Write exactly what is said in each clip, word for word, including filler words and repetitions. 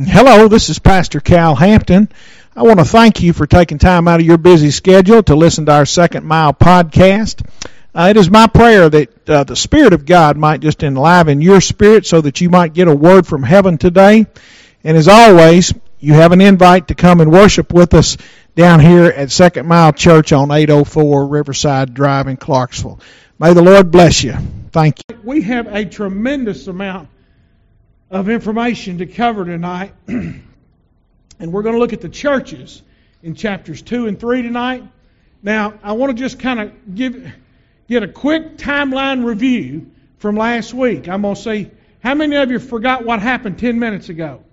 Hello, this is Pastor Cal Hampton. I want to thank you for taking time out of your busy schedule to listen to our Second Mile podcast. Uh, it is my prayer that uh, the Spirit of God might just enliven your spirit so that you might get a word from heaven today. And as always, you have an invite to come and worship with us down here at Second Mile Church on eight oh four Riverside Drive in Clarksville. May the Lord bless you. Thank you. We have a tremendous amount of information to cover tonight. And we're going to look at the churches in chapters two and three tonight. Now, I want to just kind of give get a quick timeline review from last week. I'm going to say, how many of you forgot what happened ten minutes ago?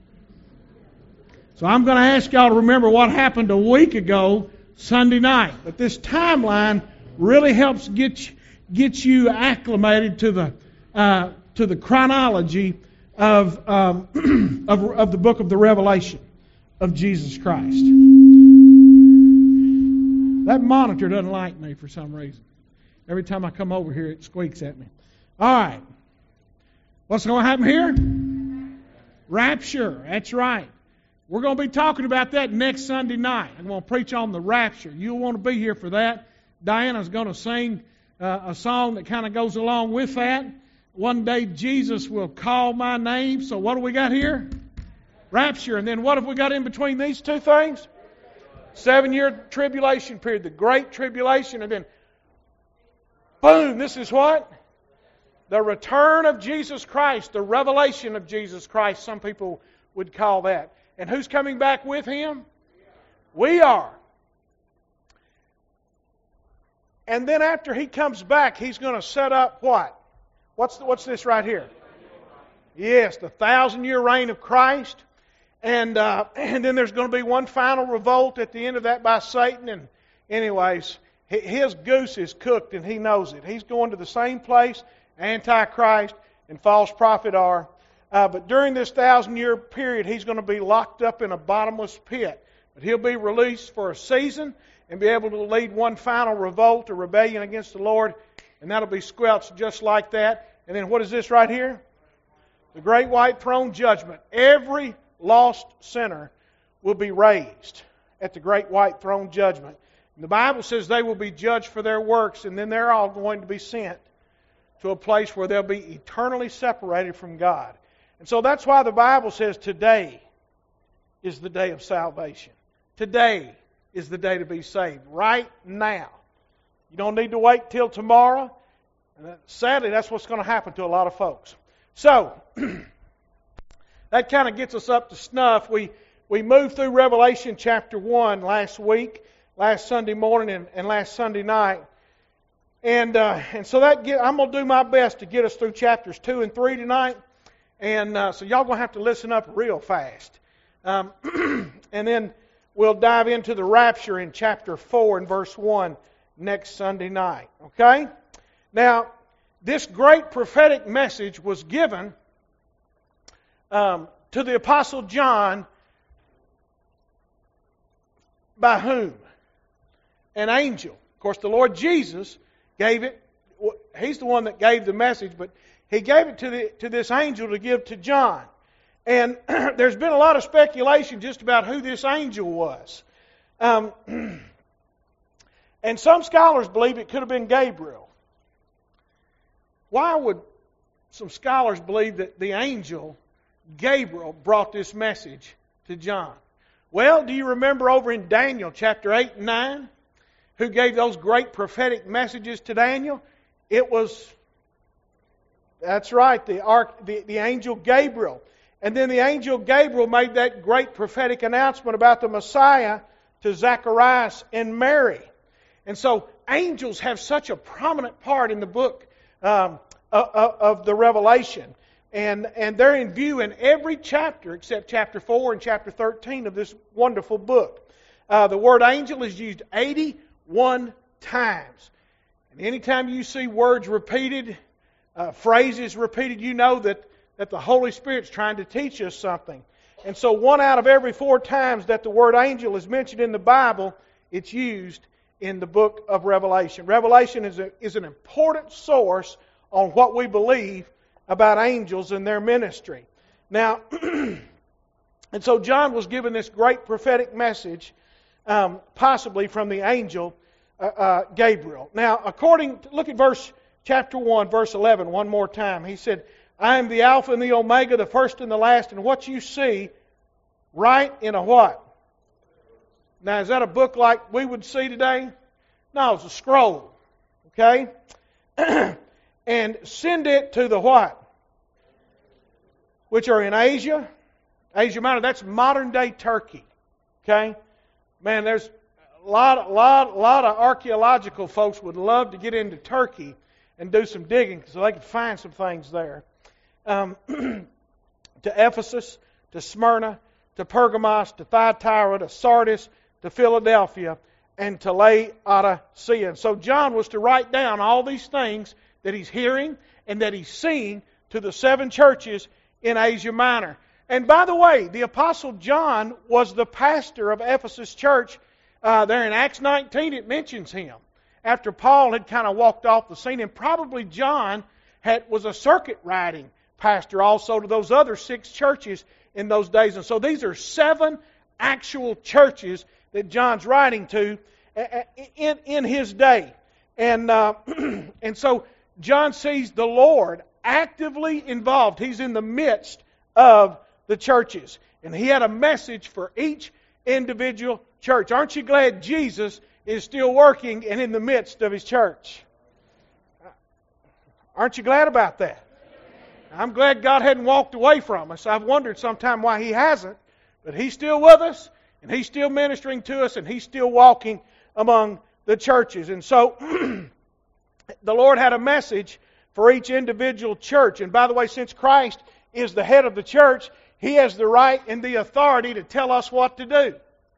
So I'm going to ask y'all to remember what happened a week ago, Sunday night. But this timeline really helps get you, get you acclimated to the uh, to the chronology of, um, of of the book of the Revelation of Jesus Christ. That monitor doesn't like me for some reason. Every time I come over here, it squeaks at me. All right. What's going to happen here? Rapture. That's right. We're going to be talking about that next Sunday night. I'm going to preach on the rapture. You'll want to be here for that. Diana's going to sing uh, a song that kind of goes along with that. One day Jesus will call my name. So what do we got here? Rapture. And then what have we got in between these two things? Seven-year tribulation period, the Great Tribulation. And then, boom, this is what? The return of Jesus Christ, the revelation of Jesus Christ, some people would call that. And who's coming back with Him? We are. And then after He comes back, He's going to set up what? What's the, what's this right here? Yes, the thousand-year reign of Christ. And uh, and then there's going to be one final revolt at the end of that by Satan. And anyways, his goose is cooked and he knows it. He's going to the same place Antichrist and false prophet are. Uh, but during this thousand-year period, he's going to be locked up in a bottomless pit. But he'll be released for a season and be able to lead one final revolt or rebellion against the Lord. And that'll be squelched just like that. And then what is this right here? The Great White Throne Judgment. Every lost sinner will be raised at the Great White Throne Judgment. And the Bible says they will be judged for their works, and then they're all going to be sent to a place where they'll be eternally separated from God. And so that's why the Bible says today is the day of salvation. Today is the day to be saved. Right now. You don't need to wait till tomorrow. And sadly, that's what's going to happen to a lot of folks. So, that kind of gets us up to snuff. We we moved through Revelation chapter one last week, last Sunday morning and, and last Sunday night. And uh, and so that get, I'm going to do my best to get us through chapters two and three tonight. And uh, so y'all going to have to listen up real fast. Um, and then we'll dive into the rapture in chapter four and verse one next Sunday night. Okay? Now, this great prophetic message was given um, to the Apostle John by whom? An angel. Of course, the Lord Jesus gave it. He's the one that gave the message, but He gave it to the to this angel to give to John. And there's been a lot of speculation just about who this angel was. Um, and some scholars believe it could have been Gabriel. Why would some scholars believe that the angel Gabriel brought this message to John? Well, do you remember over in Daniel chapter eight and nine, who gave those great prophetic messages to Daniel? It was, that's right, the, arch, the, the angel Gabriel. And then the angel Gabriel made that great prophetic announcement about the Messiah to Zacharias and Mary. And so angels have such a prominent part in the book um, of, of the Revelation. And, and they're in view in every chapter except chapter four and chapter thirteen of this wonderful book. Uh, the word angel is used eighty-one times. And anytime you see words repeated, uh, phrases repeated, you know that, that the Holy Spirit's trying to teach us something. And so one out of every four times that the word angel is mentioned in the Bible, it's used in the book of Revelation. Revelation is, a, is an important source on what we believe about angels and their ministry. Now, And so John was given this great prophetic message, um, possibly from the angel uh, uh, Gabriel. Now, according to, look at verse chapter one, verse eleven, one more time. He said, I am the Alpha and the Omega, the first and the last, and what you see, write in a what? Now, is that a book like we would see today? No, it's a scroll. Okay? And send it to the what? Which are in Asia. Asia Minor, that's modern day Turkey. Okay? Man, there's a lot, a lot, a lot of archaeological folks would love to get into Turkey and do some digging so they could find some things there. Um, to Ephesus, to Smyrna, to Pergamos, to Thyatira, to Sardis, to Philadelphia, and to Laodicea. And so John was to write down all these things that he's hearing and that he's seeing to the seven churches in Asia Minor. And by the way, the Apostle John was the pastor of Ephesus church. Uh, there in Acts nineteen, it mentions him. After Paul had kind of walked off the scene, and probably John had was a circuit riding pastor also to those other six churches in those days. And so these are seven actual churches that John's writing to in, in his day. And, uh, and so John sees the Lord actively involved. He's in the midst of the churches. And he had a message for each individual church. Aren't you glad Jesus is still working and in the midst of His church? Aren't you glad about that? I'm glad God hadn't walked away from us. I've wondered sometime why He hasn't. But He's still with us, and He's still ministering to us, and He's still walking among the churches. And so, the Lord had a message for each individual church. And by the way, since Christ is the head of the church, He has the right and the authority to tell us what to do.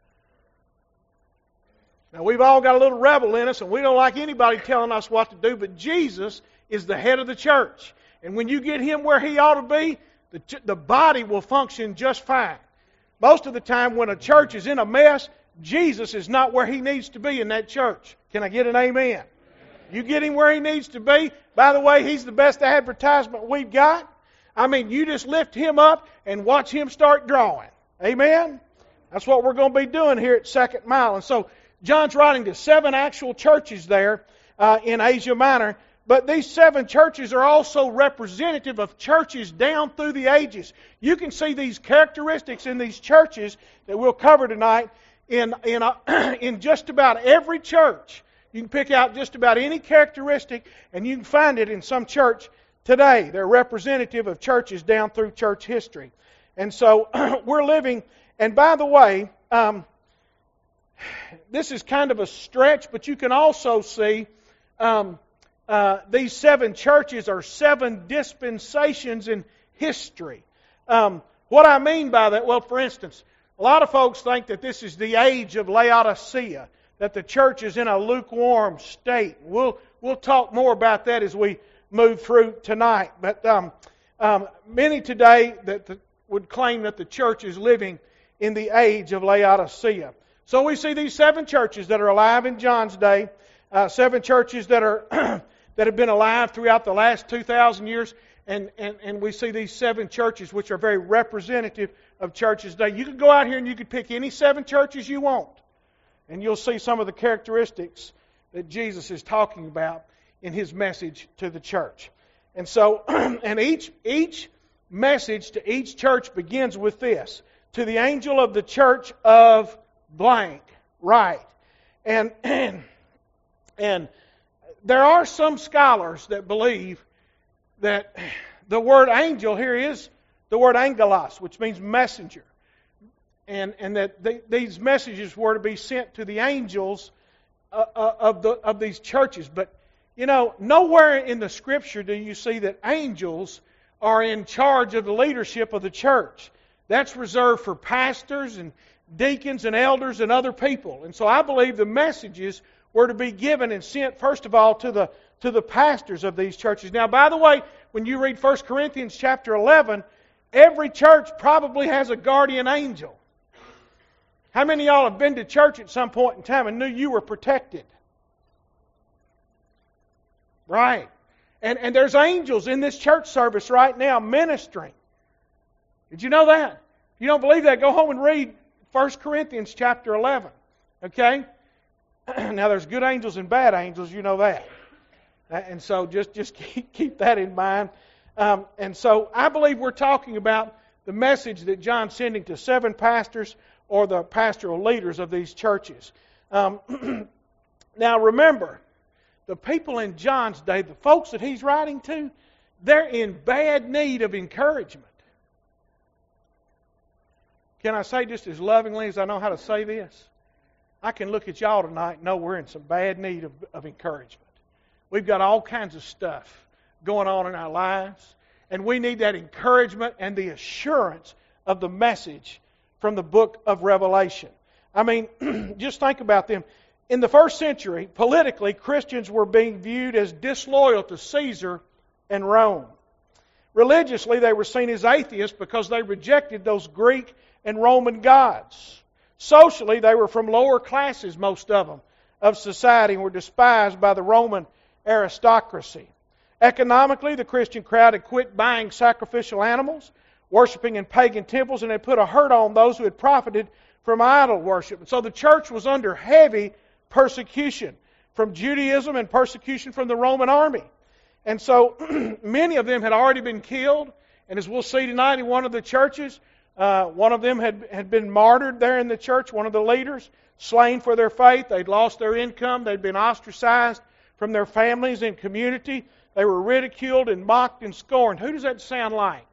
Now, we've all got a little rebel in us, and we don't like anybody telling us what to do, but Jesus is the head of the church. And when you get Him where He ought to be, the, the body will function just fine. Most of the time when a church is in a mess, Jesus is not where He needs to be in that church. Can I get an amen? You get Him where He needs to be. By the way, He's the best advertisement we've got. I mean, you just lift Him up and watch Him start drawing. Amen? That's what we're going to be doing here at Second Mile. And so, John's writing to seven actual churches there uh, in Asia Minor. But these seven churches are also representative of churches down through the ages. You can see these characteristics in these churches that we'll cover tonight in, in, uh, in just about every church. You can pick out just about any characteristic and you can find it in some church today. They're representative of churches down through church history. And so we're living, and by the way, um, this is kind of a stretch, but you can also see um, Uh, these seven churches are seven dispensations in history. Um, what I mean by that, well, for instance, a lot of folks think that this is the age of Laodicea, that the church is in a lukewarm state. We'll we'll talk more about that as we move through tonight. But um, um, many today that the, would claim that the church is living in the age of Laodicea. So we see these seven churches that are alive in John's day, uh, seven churches that are that have been alive throughout the last two thousand years. And, and, and we see these seven churches which are very representative of churches today. You could go out here and you could pick any seven churches you want. And you'll see some of the characteristics that Jesus is talking about in His message to the church. And so, and each, each message to each church begins with this. To the angel of the church of blank. Right. And, and, and there are some scholars that believe that the word angel here is the word angelos, which means messenger. And, and that they, these messages were to be sent to the angels uh, uh, of, the, of these churches. But, you know, nowhere in the Scripture do you see that angels are in charge of the leadership of the church. That's reserved for pastors and deacons and elders and other people. And so I believe the messages were to be given and sent, first of all, to the to the pastors of these churches. Now, by the way, when you read First Corinthians chapter eleven, every church probably has a guardian angel. How many of y'all have been to church at some point in time and knew you were protected? Right. And, and there's angels in this church service right now ministering. Did you know that? If you don't believe that, go home and read First Corinthians chapter eleven. Okay? Now there's good angels and bad angels, you know that. And so just, just keep, keep that in mind. Um, and so I believe we're talking about the message that John's sending to seven pastors or the pastoral leaders of these churches. Um, now remember, the people in John's day, the folks that he's writing to, they're in bad need of encouragement. Can I say just as lovingly as I know how to say this? I can look at y'all tonight and know we're in some bad need of, of encouragement. We've got all kinds of stuff going on in our lives, and we need that encouragement and the assurance of the message from the book of Revelation. I mean, just think about them. In the first century, politically, Christians were being viewed as disloyal to Caesar and Rome. Religiously, they were seen as atheists because they rejected those Greek and Roman gods. Socially, they were from lower classes, most of them, of society, and were despised by the Roman aristocracy. Economically, the Christian crowd had quit buying sacrificial animals, worshiping in pagan temples, and had put a hurt on those who had profited from idol worship. And so the church was under heavy persecution from Judaism and persecution from the Roman army. And so many of them had already been killed. And as we'll see tonight in one of the churches, uh, one of them had, had been martyred there in the church, one of the leaders, slain for their faith. They'd lost their income. They'd been ostracized from their families and community. They were ridiculed and mocked and scorned. Who does that sound like?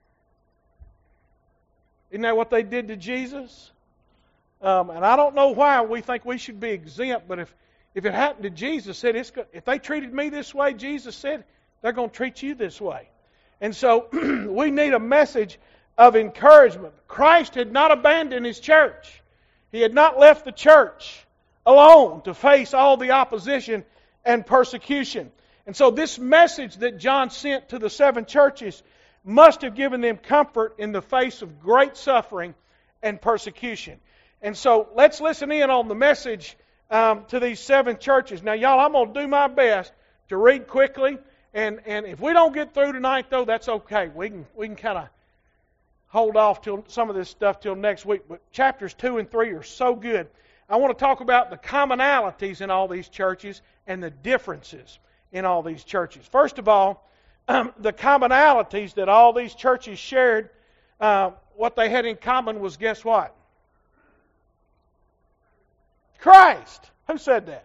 Isn't that what they did to Jesus? Um, and I don't know why we think we should be exempt, but if, if it happened to Jesus, said it's, if they treated me this way, Jesus said, they're going to treat you this way. And so we need a message of encouragement. Christ had not abandoned His church. He had not left the church alone to face all the opposition and persecution. And so this message that John sent to the seven churches must have given them comfort in the face of great suffering and persecution. And so let's listen in on the message um, to these seven churches. Now, y'all, I'm going to do my best to read quickly. And, and if we don't get through tonight, though, that's okay. We can we can kind of hold off till some of this stuff till next week. But chapters two and three are so good. I want to talk about the commonalities in all these churches and the differences in all these churches. First of all, um, the commonalities that all these churches shared, uh, what they had in common was, guess what? Christ. Who said that?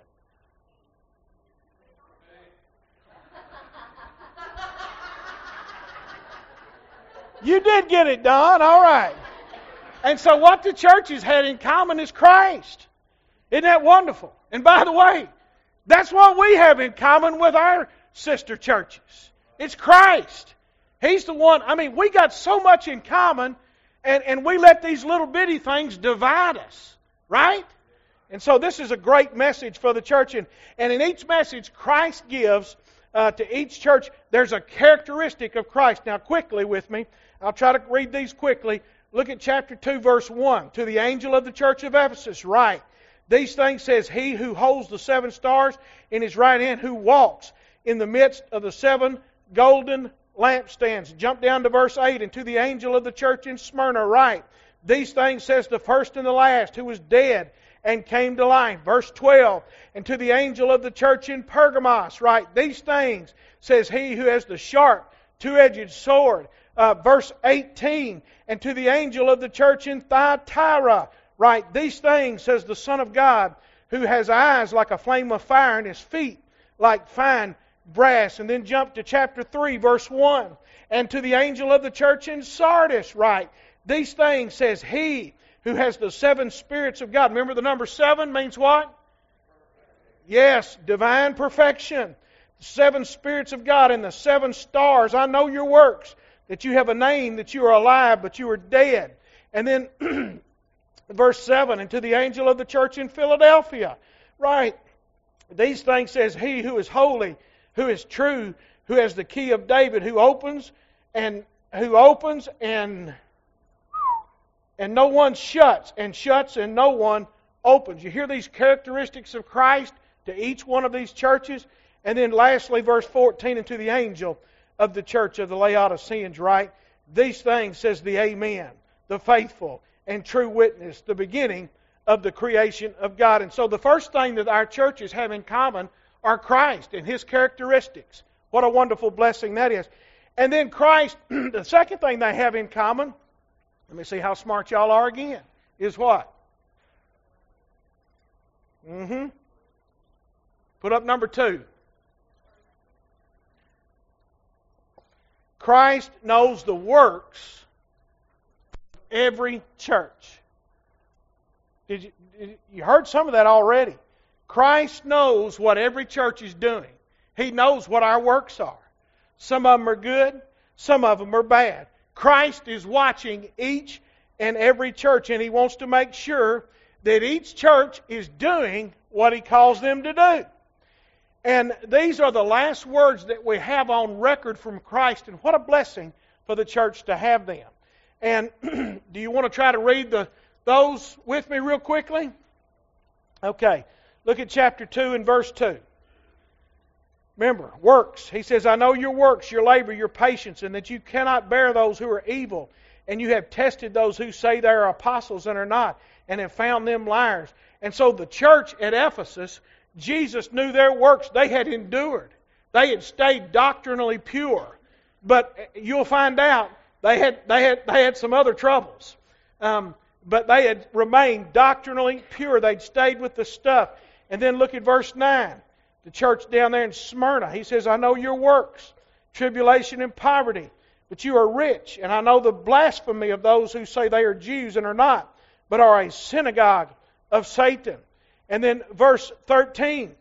You did get it, Don. All right. And so what the churches had in common is Christ. Isn't that wonderful? And by the way, that's what we have in common with our sister churches. It's Christ. He's the one. I mean, we got so much in common, and, and we let these little bitty things divide us. Right? And so this is a great message for the church. And, and in each message, Christ gives uh, to each church, there's a characteristic of Christ. Now, quickly with me, I'll try to read these quickly. Look at chapter two, verse one. To the angel of the church of Ephesus, write, these things says He who holds the seven stars in His right hand, who walks in the midst of the seven golden lampstands. Jump down to verse eight. And to the angel of the church in Smyrna, write, these things says the first and the last, who was dead and came to life. Verse twelve. And to the angel of the church in Pergamos, write, these things says He who has the sharp, two-edged sword. Uh, verse eighteen. And to the angel of the church in Thyatira, write, these things says the Son of God, who has eyes like a flame of fire and His feet like fine brass. And then jump to chapter three, verse one. And to the angel of the church in Sardis, write, these things says He who has the seven spirits of God. Remember the number seven means what? Yes, divine perfection. The seven spirits of God and the seven stars. I know your works, that you have a name, that you are alive, but you are dead. And then verse seven, and to the angel of the church in Philadelphia, right, these things says He who is holy, who is true, who has the key of David, who opens and who opens and and no one shuts, and shuts and no one opens. You hear these characteristics of Christ to each one of these churches. And then lastly, verse fourteen, and to the angel of the church of the Laodiceans, right? These things says the Amen, the faithful and true witness, the beginning of the creation of God. And so the first thing that our churches have in common are Christ and His characteristics. What a wonderful blessing that is. And then Christ, the second thing they have in common, let me see how smart y'all are again, is what? Mm-hmm. Put up number two. Christ knows the works of every church. Did you, did you heard some of that already? Christ knows what every church is doing. He knows what our works are. Some of them are good, some of them are bad. Christ is watching each and every church, and He wants to make sure that each church is doing what He calls them to do. And these are the last words that we have on record from Christ, and what a blessing for the church to have them. And do you want to try to read the those with me real quickly? Okay. Look at chapter two and verse two. Remember, works. He says, I know your works, your labor, your patience, and that you cannot bear those who are evil. And you have tested those who say they are apostles and are not, and have found them liars. And so the church at Ephesus, Jesus knew their works. They had endured. They had stayed doctrinally pure. But you'll find out they had they had they had some other troubles. Um, but they had remained doctrinally pure. They'd stayed with the stuff. And then look at verse nine. The church down there in Smyrna. He says, I know your works, tribulation and poverty, but you are rich. And I know the blasphemy of those who say they are Jews and are not, but are a synagogue of Satan. And then verse thirteen.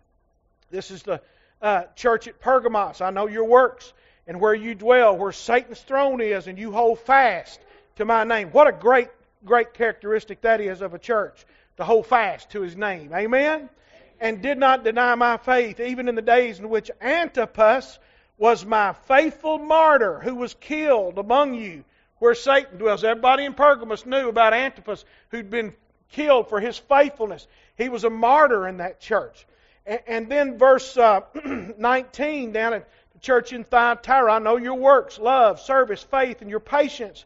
This is the uh, church at Pergamos. I know your works and where you dwell, where Satan's throne is, and you hold fast to my name. What a great, great characteristic that is of a church, to hold fast to His name. Amen? And did not deny my faith, even in the days in which Antipas was my faithful martyr, who was killed among you, where Satan dwells. Everybody in Pergamos knew about Antipas, who'd been killed for his faithfulness. He was a martyr in that church. And, and then verse uh, nineteen, down at the church in Thyatira, I know your works, love, service, faith, and your patience.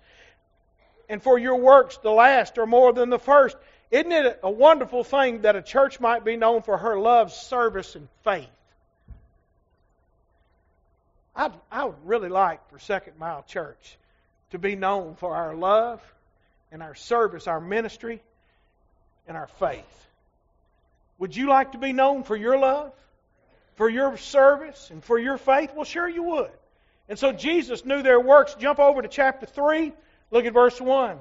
And for your works, the last are more than the first. Isn't it a wonderful thing that a church might be known for her love, service, and faith? I'd, I would really like for Second Mile Church to be known for our love and our service, our ministry, and our faith. Would you like to be known for your love, for your service, and for your faith? Well, sure you would. And so Jesus knew their works. Jump over to chapter three. Look at verse one.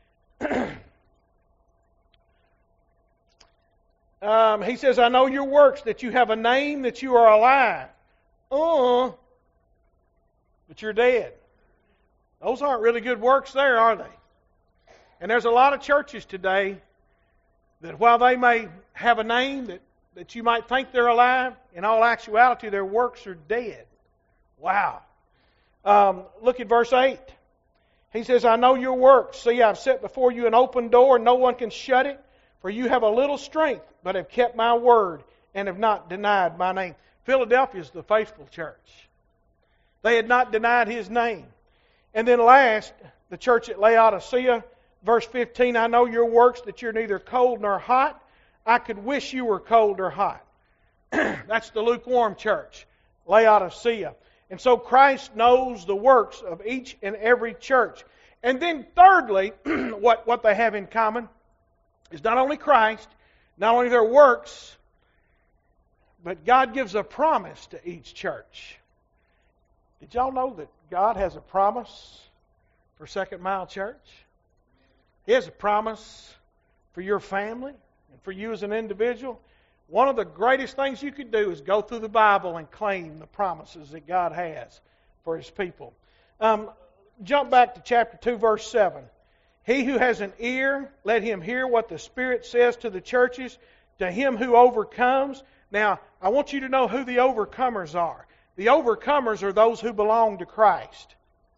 Um, he says, I know your works, that you have a name, that you are alive. Uh, but you're dead. Those aren't really good works there, are they? And there's a lot of churches today that while they may have a name, that, that you might think they're alive, in all actuality their works are dead. Wow. Um, look at verse eight. He says, I know your works. See, I've set before you an open door, and no one can shut it. For you have a little strength, but have kept my word, and have not denied my name. Philadelphia is the faithful church. They had not denied His name. And then last, the church at Laodicea, verse fifteen, I know your works, that you're neither cold nor hot. I could wish you were cold or hot. That's the lukewarm church, Laodicea. And so Christ knows the works of each and every church. And then thirdly, what, what they have in common is not only Christ, not only their works, but God gives a promise to each church. Did y'all know that God has a promise for Second Mile Church? He has a promise for your family and for you as an individual. One of the greatest things you could do is go through the Bible and claim the promises that God has for His people. Um, jump back to chapter two, verse seven. He who has an ear, let him hear what the Spirit says to the churches. To him who overcomes. Now, I want you to know who the overcomers are. The overcomers are those who belong to Christ.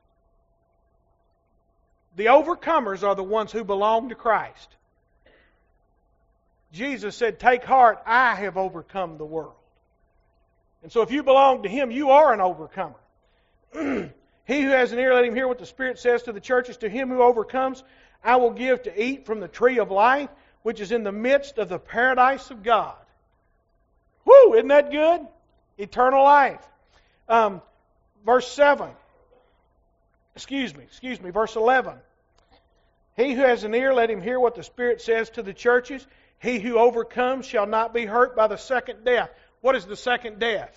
The overcomers are the ones who belong to Christ. Jesus said, take heart, I have overcome the world. And so if you belong to Him, you are an overcomer. He who has an ear, let him hear what the Spirit says to the churches. To him who overcomes, I will give to eat from the tree of life, which is in the midst of the paradise of God. Whoo! Isn't that good? Eternal life. Um, verse seven. Excuse me, excuse me, verse eleven. He who has an ear, let him hear what the Spirit says to the churches. He who overcomes shall not be hurt by the second death. What is the second death?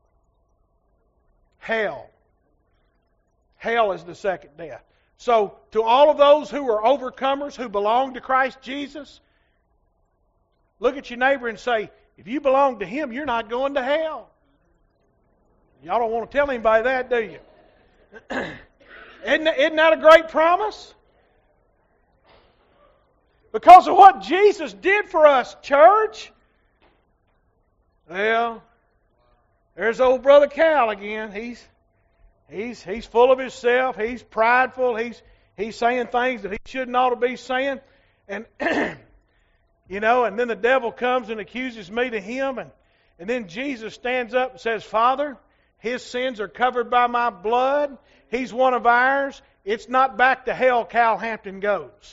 Hell. Hell is the second death. So, to all of those who are overcomers, who belong to Christ Jesus, look at your neighbor and say, if you belong to Him, you're not going to hell. Y'all don't want to tell anybody that, do you? Isn't that, isn't that a great promise? Because of what Jesus did for us, church. Well, there's old Brother Cal again. He's he's he's full of himself. He's prideful. He's he's saying things that he shouldn't ought to be saying. And you know, and then the devil comes and accuses me to him, and, and then Jesus stands up and says, Father, his sins are covered by my blood. He's one of ours. It's not back to hell Cal Hampton goes.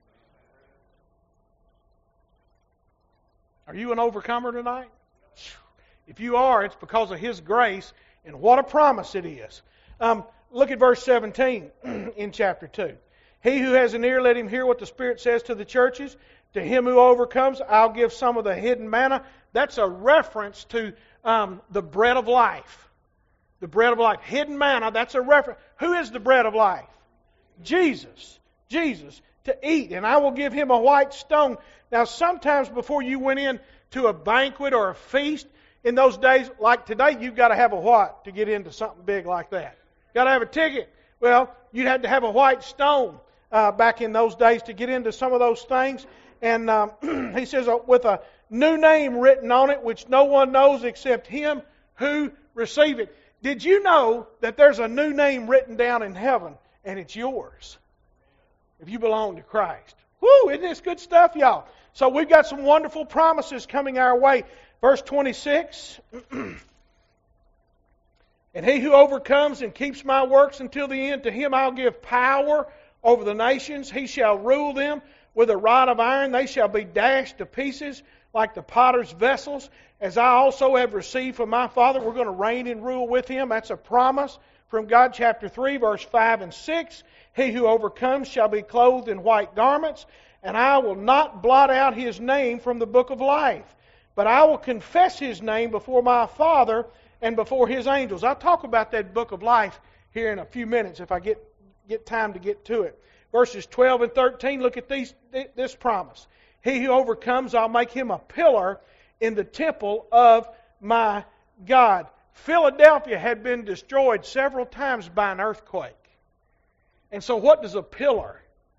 Are you an overcomer tonight? If you are, it's because of His grace, and what a promise it is. Um, look at verse seventeen in chapter two. He who has an ear, let him hear what the Spirit says to the churches. To him who overcomes, I'll give some of the hidden manna. That's a reference to um, the bread of life. The bread of life. Hidden manna, that's a reference. Who is the bread of life? Jesus. Jesus. To eat. And I will give him a white stone. Now, sometimes before you went in to a banquet or a feast, in those days, like today, you've got to have a what to get into something big like that? Got to have a ticket. Well, you had to have a white stone uh, back in those days to get into some of those things. And um, he says, uh, with a new name written on it, which no one knows except him who received it. Did you know that there's a new name written down in heaven, and it's yours if you belong to Christ? Woo! Isn't this good stuff, y'all? So we've got some wonderful promises coming our way. Verse twenty-six. And he who overcomes and keeps my works until the end, to him I'll give power over the nations. He shall rule them with a rod of iron. They shall be dashed to pieces like the potter's vessels. As I also have received from my Father, we're going to reign and rule with him. That's a promise from God, chapter three, verse five and six. He who overcomes shall be clothed in white garments, and I will not blot out his name from the book of life, but I will confess his name before my Father and before his angels. I'll talk about that book of life here in a few minutes if I get, get time to get to it. Verses twelve and thirteen, look at these, this promise. He who overcomes, I'll make him a pillar in the temple of my God. Philadelphia had been destroyed several times by an earthquake. And so what does a pillar,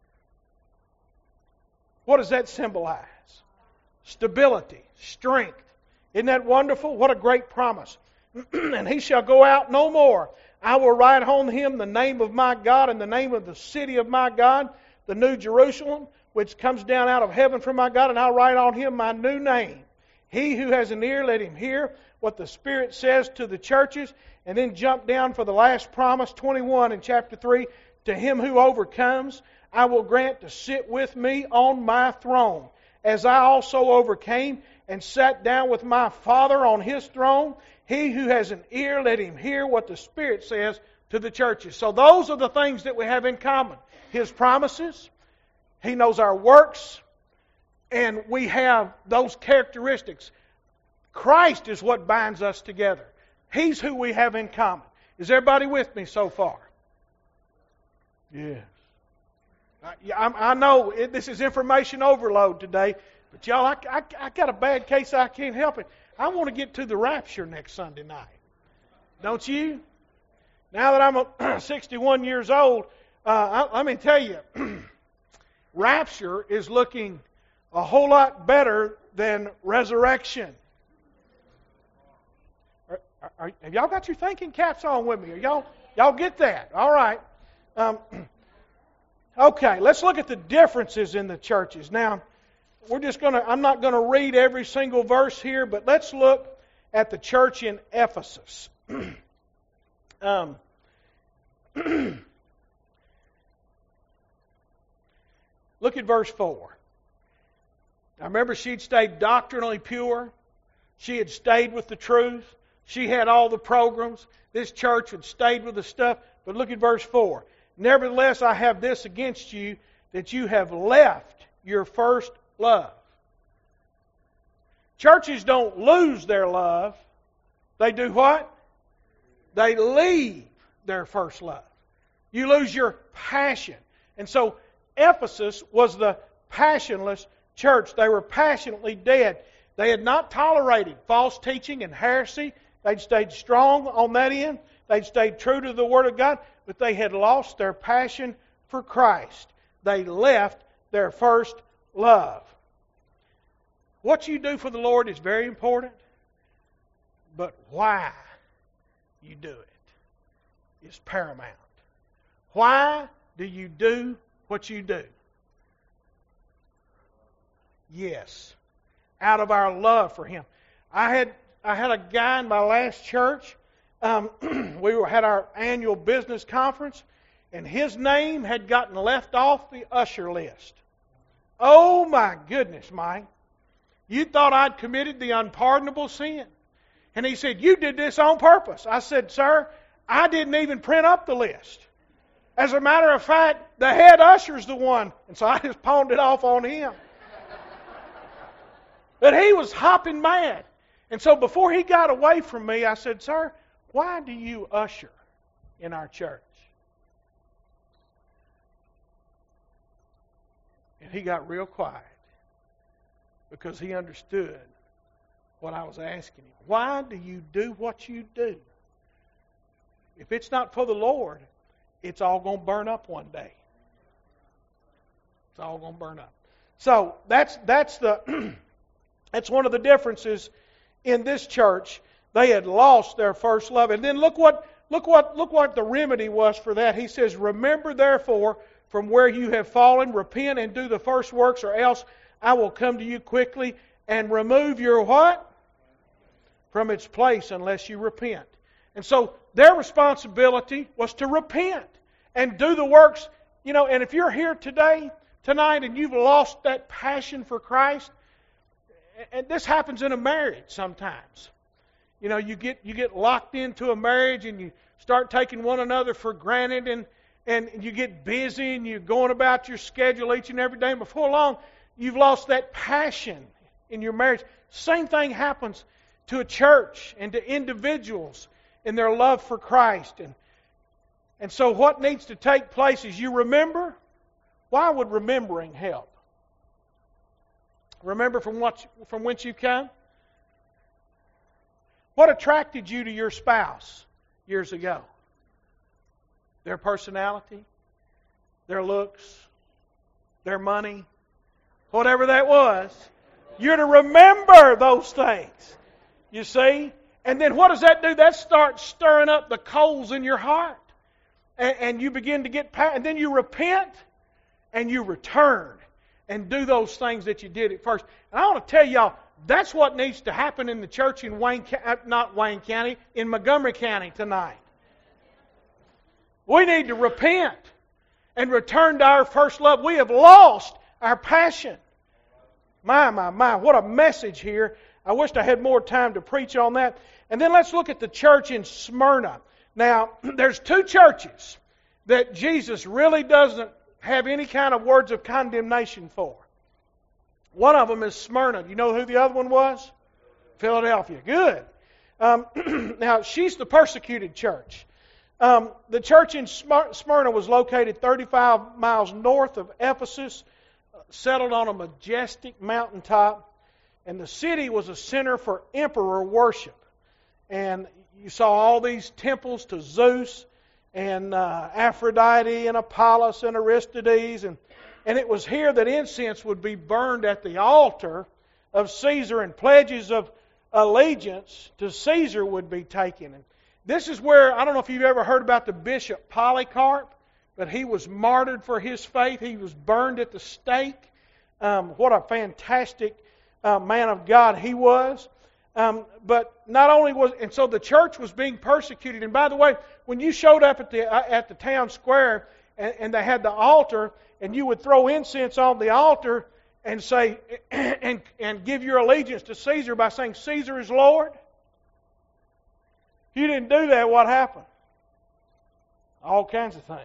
what does that symbolize? Stability, strength. Isn't that wonderful? What a great promise. And he shall go out no more. I will write on him the name of my God and the name of the city of my God, the new Jerusalem, which comes down out of heaven from my God, and I'll write on him my new name. He who has an ear, let him hear what the Spirit says to the churches. And then jump down for the last promise, twenty-one in chapter three. To him who overcomes, I will grant to sit with me on my throne, as I also overcame and sat down with my Father on his throne. He who has an ear, let him hear what the Spirit says to the churches. So those are the things that we have in common. His promises, He knows our works, and we have those characteristics. Christ is what binds us together. He's who we have in common. Is everybody with me so far? Yes. I, I know it, this is information overload today, but y'all, I, I, I got a bad case. I can't help it. I want to get to the rapture next Sunday night. Don't you? Now that I'm sixty-one years old, uh, I, let me tell you, rapture is looking a whole lot better than resurrection. Are, are, have y'all got your thinking caps on with me? Are y'all y'all get that? All right. Um, okay, let's look at the differences in the churches. Now, we're just going to, I'm not going to read every single verse here, but let's look at the church in Ephesus. um, look at verse four. I remember she'd stayed doctrinally pure. She had stayed with the truth. She had all the programs. This church had stayed with the stuff. But look at verse four. Nevertheless, I have this against you, that you have left your first love. Churches don't lose their love. They do what? They leave their first love. You lose your passion. And so Ephesus was the passionless church. They were passionately dead. They had not tolerated false teaching and heresy. They'd stayed strong on that end. They'd stayed true to the Word of God. But they had lost their passion for Christ. They left their first love. What you do for the Lord is very important. But why you do it is paramount. Why do you do what you do? Yes, out of our love for Him. I had I had a guy in my last church. Um, we were, had our annual business conference, and his name had gotten left off the usher list. Oh my goodness, Mike! You thought I'd committed the unpardonable sin, and he said, "You did this on purpose." I said, "Sir, I didn't even print up the list. As a matter of fact, the head usher's the one," and so I just pawned it off on him. But he was hopping mad. And so before he got away from me, I said, "Sir, why do you usher in our church?" And he got real quiet because he understood what I was asking him. Why do you do what you do? If it's not for the Lord, it's all going to burn up one day. It's all going to burn up. So that's that's the that's one of the differences in this church. They had lost their first love. And then look what look what look what the remedy was for that. He says, "Remember therefore from where you have fallen, repent and do the first works, or else I will come to you quickly and remove your" what? "From its place unless you repent." And so their responsibility was to repent and do the works. You know, and if you're here today, tonight, and you've lost that passion for Christ, and this happens in a marriage sometimes. You know, you get you get locked into a marriage and you start taking one another for granted, and, and you get busy and you're going about your schedule each and every day. And before long, you've lost that passion in your marriage. Same thing happens to a church and to individuals in their love for Christ. And, and so what needs to take place is you remember. Why would remembering help? Remember from what from whence you come? What attracted you to your spouse years ago? Their personality, their looks, their money, whatever that was. You're to remember those things. You see? And then what does that do? That starts stirring up the coals in your heart. And, and you begin to get past, and then you repent and you return and do those things that you did at first. And I want to tell y'all, that's what needs to happen in the church in Wayne, not Wayne County, in Montgomery County tonight. We need to repent and return to our first love. We have lost our passion. My, my, my, what a message here. I wished I had more time to preach on that. And then let's look at the church in Smyrna. Now, there's two churches that Jesus really doesn't have any kind of words of condemnation for. One of them is Smyrna. Do you know who the other one was? Philadelphia. Good. Um, now, she's the persecuted church. Um, the church in Smyrna was located thirty-five miles north of Ephesus, settled on a majestic mountaintop, and the city was a center for emperor worship. And you saw all these temples to Zeus and uh, Aphrodite and Apollos and Aristides, and and it was here that incense would be burned at the altar of Caesar, and pledges of allegiance to Caesar would be taken. And this is where, I don't know if you've ever heard about the Bishop Polycarp, but he was martyred for his faith. He was burned at the stake. Um, what a fantastic uh, man of God he was. Um, but not only was, and so the church was being persecuted. And by the way, when you showed up at the uh, at the town square and, and they had the altar, and you would throw incense on the altar and say and and give your allegiance to Caesar by saying Caesar is Lord? If you didn't do that, what happened? All kinds of things.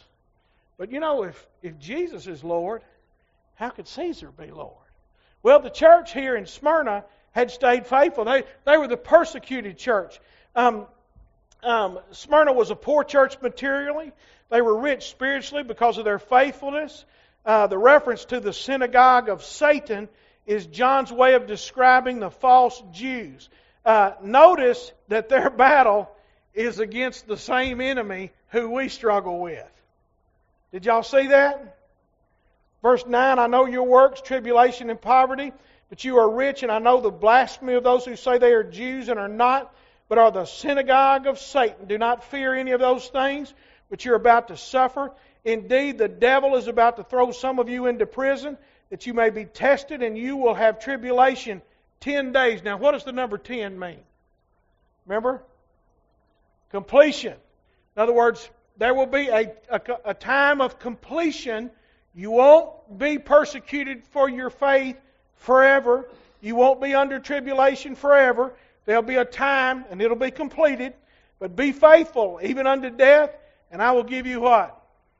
But you know, if, if Jesus is Lord, how could Caesar be Lord? Well, the church here in Smyrna had stayed faithful. They, they were the persecuted church. Um, um, Smyrna was a poor church materially. They were rich spiritually because of their faithfulness. Uh, the reference to the synagogue of Satan is John's way of describing the false Jews. Uh, notice that their battle is against the same enemy who we struggle with. Did y'all see that? Verse nine, I know your works, tribulation and poverty, but you are rich, and I know the blasphemy of those who say they are Jews and are not, but are the synagogue of Satan. Do not fear any of those things which you're about to suffer. Indeed, the devil is about to throw some of you into prison, that you may be tested, and you will have tribulation ten days. Now, what does the number ten mean? Remember? Completion. In other words, there will be a, a, a time of completion. You won't be persecuted for your faith forever. You won't be under tribulation forever. There'll be a time, and it'll be completed. But be faithful, even unto death, and I will give you what?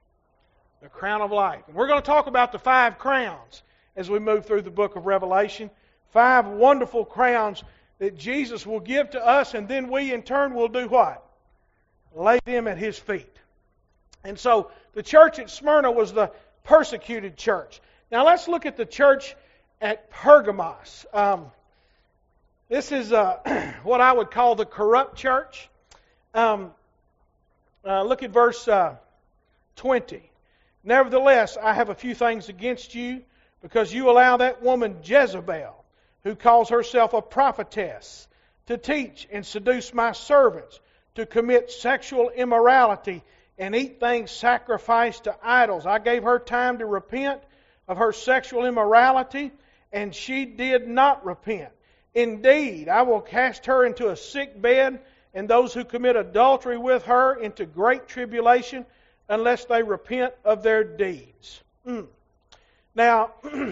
The crown of life. And we're going to talk about the five crowns as we move through the book of Revelation. Five wonderful crowns that Jesus will give to us, and then we in turn will do what? Lay them at His feet. And so the church at Smyrna was the persecuted church. Now let's look at the church at Pergamos. Um, this is uh, what I would call the corrupt church. Um, uh, look at verse uh, twenty. Nevertheless, I have a few things against you, because you allow that woman Jezebel, who calls herself a prophetess, to teach and seduce my servants to commit sexual immorality and eat things sacrificed to idols. I gave her time to repent of her sexual immorality, and she did not repent. Indeed, I will cast her into a sick bed, and those who commit adultery with her into great tribulation, unless they repent of their deeds. Mm. Now,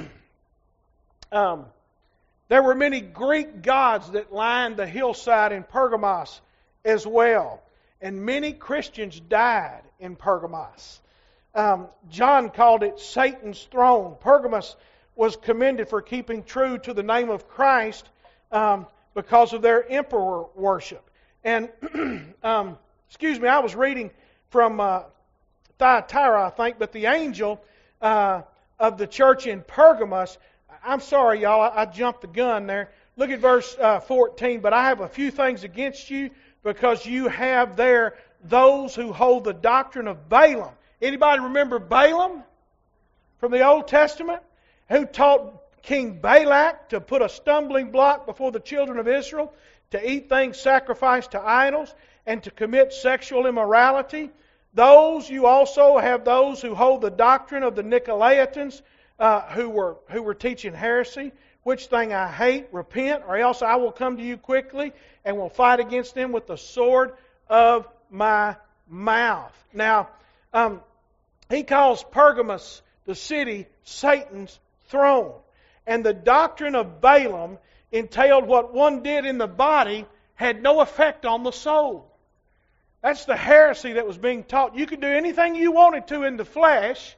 um, there were many Greek gods that lined the hillside in Pergamos as well. And many Christians died in Pergamos. Um, John called it Satan's throne. Pergamos was commended for keeping true to the name of Christ um, because of their emperor worship. And, um, excuse me, I was reading from uh, Thyatira, I think, but the angel uh, of the church in Pergamos, I'm sorry, y'all, I, I jumped the gun there. Look at verse uh, fourteen. But I have a few things against you, because you have there those who hold the doctrine of Balaam. Anybody remember Balaam from the Old Testament? Who taught King Balak to put a stumbling block before the children of Israel, to eat things sacrificed to idols, and to commit sexual immorality. Those, you also have those who hold the doctrine of the Nicolaitans, uh, who were who were teaching heresy, which thing I hate. Repent, or else I will come to you quickly, and will fight against them with the sword of my mouth. Now, um, he calls Pergamos, the city, Satan's throne. And the doctrine of Balaam entailed what one did in the body had no effect on the soul. That's the heresy that was being taught. You could do anything you wanted to in the flesh,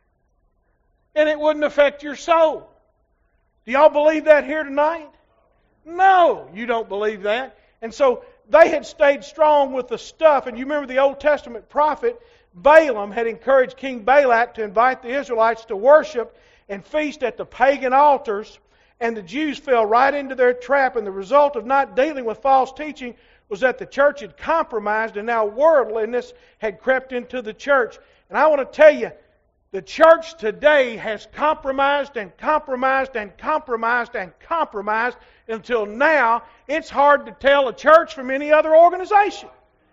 and it wouldn't affect your soul. Do y'all believe that here tonight? No, you don't believe that. And so they had stayed strong with the stuff. And you remember the Old Testament prophet Balaam had encouraged King Balak to invite the Israelites to worship and feast at the pagan altars. And the Jews fell right into their trap. And the result of not dealing with false teaching was that the church had compromised, and now worldliness had crept into the church. And I want to tell you, the church today has compromised and compromised and compromised and compromised until now it's hard to tell a church from any other organization.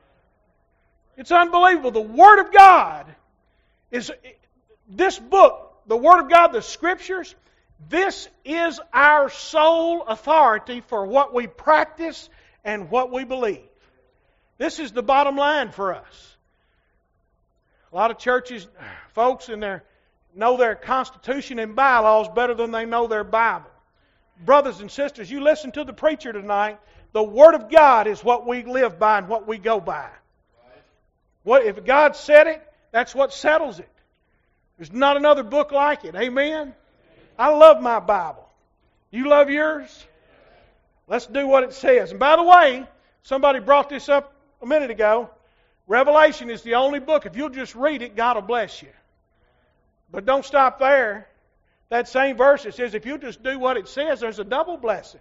It's unbelievable. The Word of God is, this book, the Word of God, the Scriptures, this is our sole authority for what we practice and what we believe. This is the bottom line for us. A lot of churches, folks, in their know their Constitution and bylaws better than they know their Bible. Brothers and sisters, you listen to the preacher tonight. The Word of God is what we live by and what we go by. What if God said it, that's what settles it. There's not another book like it. Amen? I love my Bible. You love yours? Let's do what it says. And by the way, somebody brought this up a minute ago. Revelation is the only book. If you'll just read it, God will bless you. But don't stop there. That same verse, it says, if you just do what it says, there's a double blessing.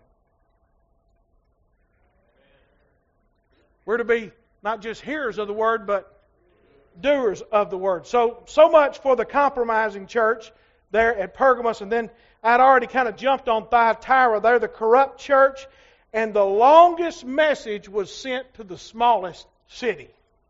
We're to be not just hearers of the Word, but doers of the Word. So, so much for the compromising church there at Pergamos. And then I'd already kind of jumped on Thyatira. They're the corrupt church. And the longest message was sent to the smallest city.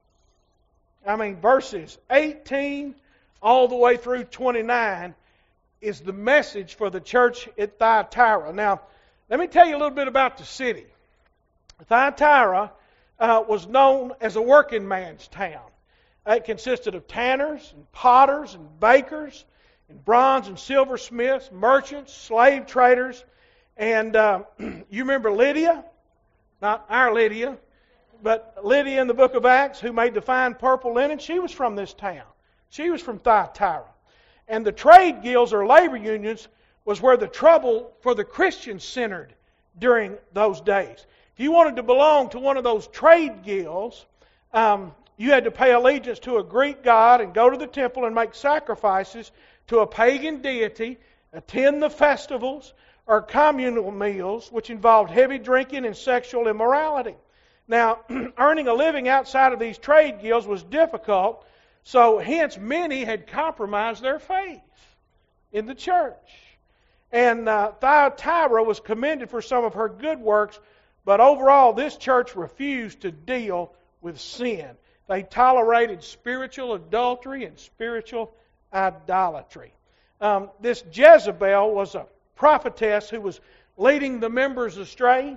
I mean, verses eighteen all the way through twenty-nine is the message for the church at Thyatira. Now, let me tell you a little bit about the city. Thyatira uh, was known as a working man's town. It consisted of tanners and potters and bakers and bronze and silver smiths, merchants, slave traders. And uh, you remember Lydia? Not our Lydia, but Lydia in the book of Acts, who made the fine purple linen. She was from this town. She was from Thyatira. And the trade guilds or labor unions was where the trouble for the Christians centered during those days. If you wanted to belong to one of those trade guilds, um, you had to pay allegiance to a Greek god and go to the temple and make sacrifices to a pagan deity, attend the festivals or communal meals, which involved heavy drinking and sexual immorality. Now, earning a living outside of these trade guilds was difficult, so hence many had compromised their faith in the church. And uh, Thyatira was commended for some of her good works, but overall this church refused to deal with sin. They tolerated spiritual adultery and spiritual idolatry. Um, this Jezebel was a prophetess who was leading the members astray.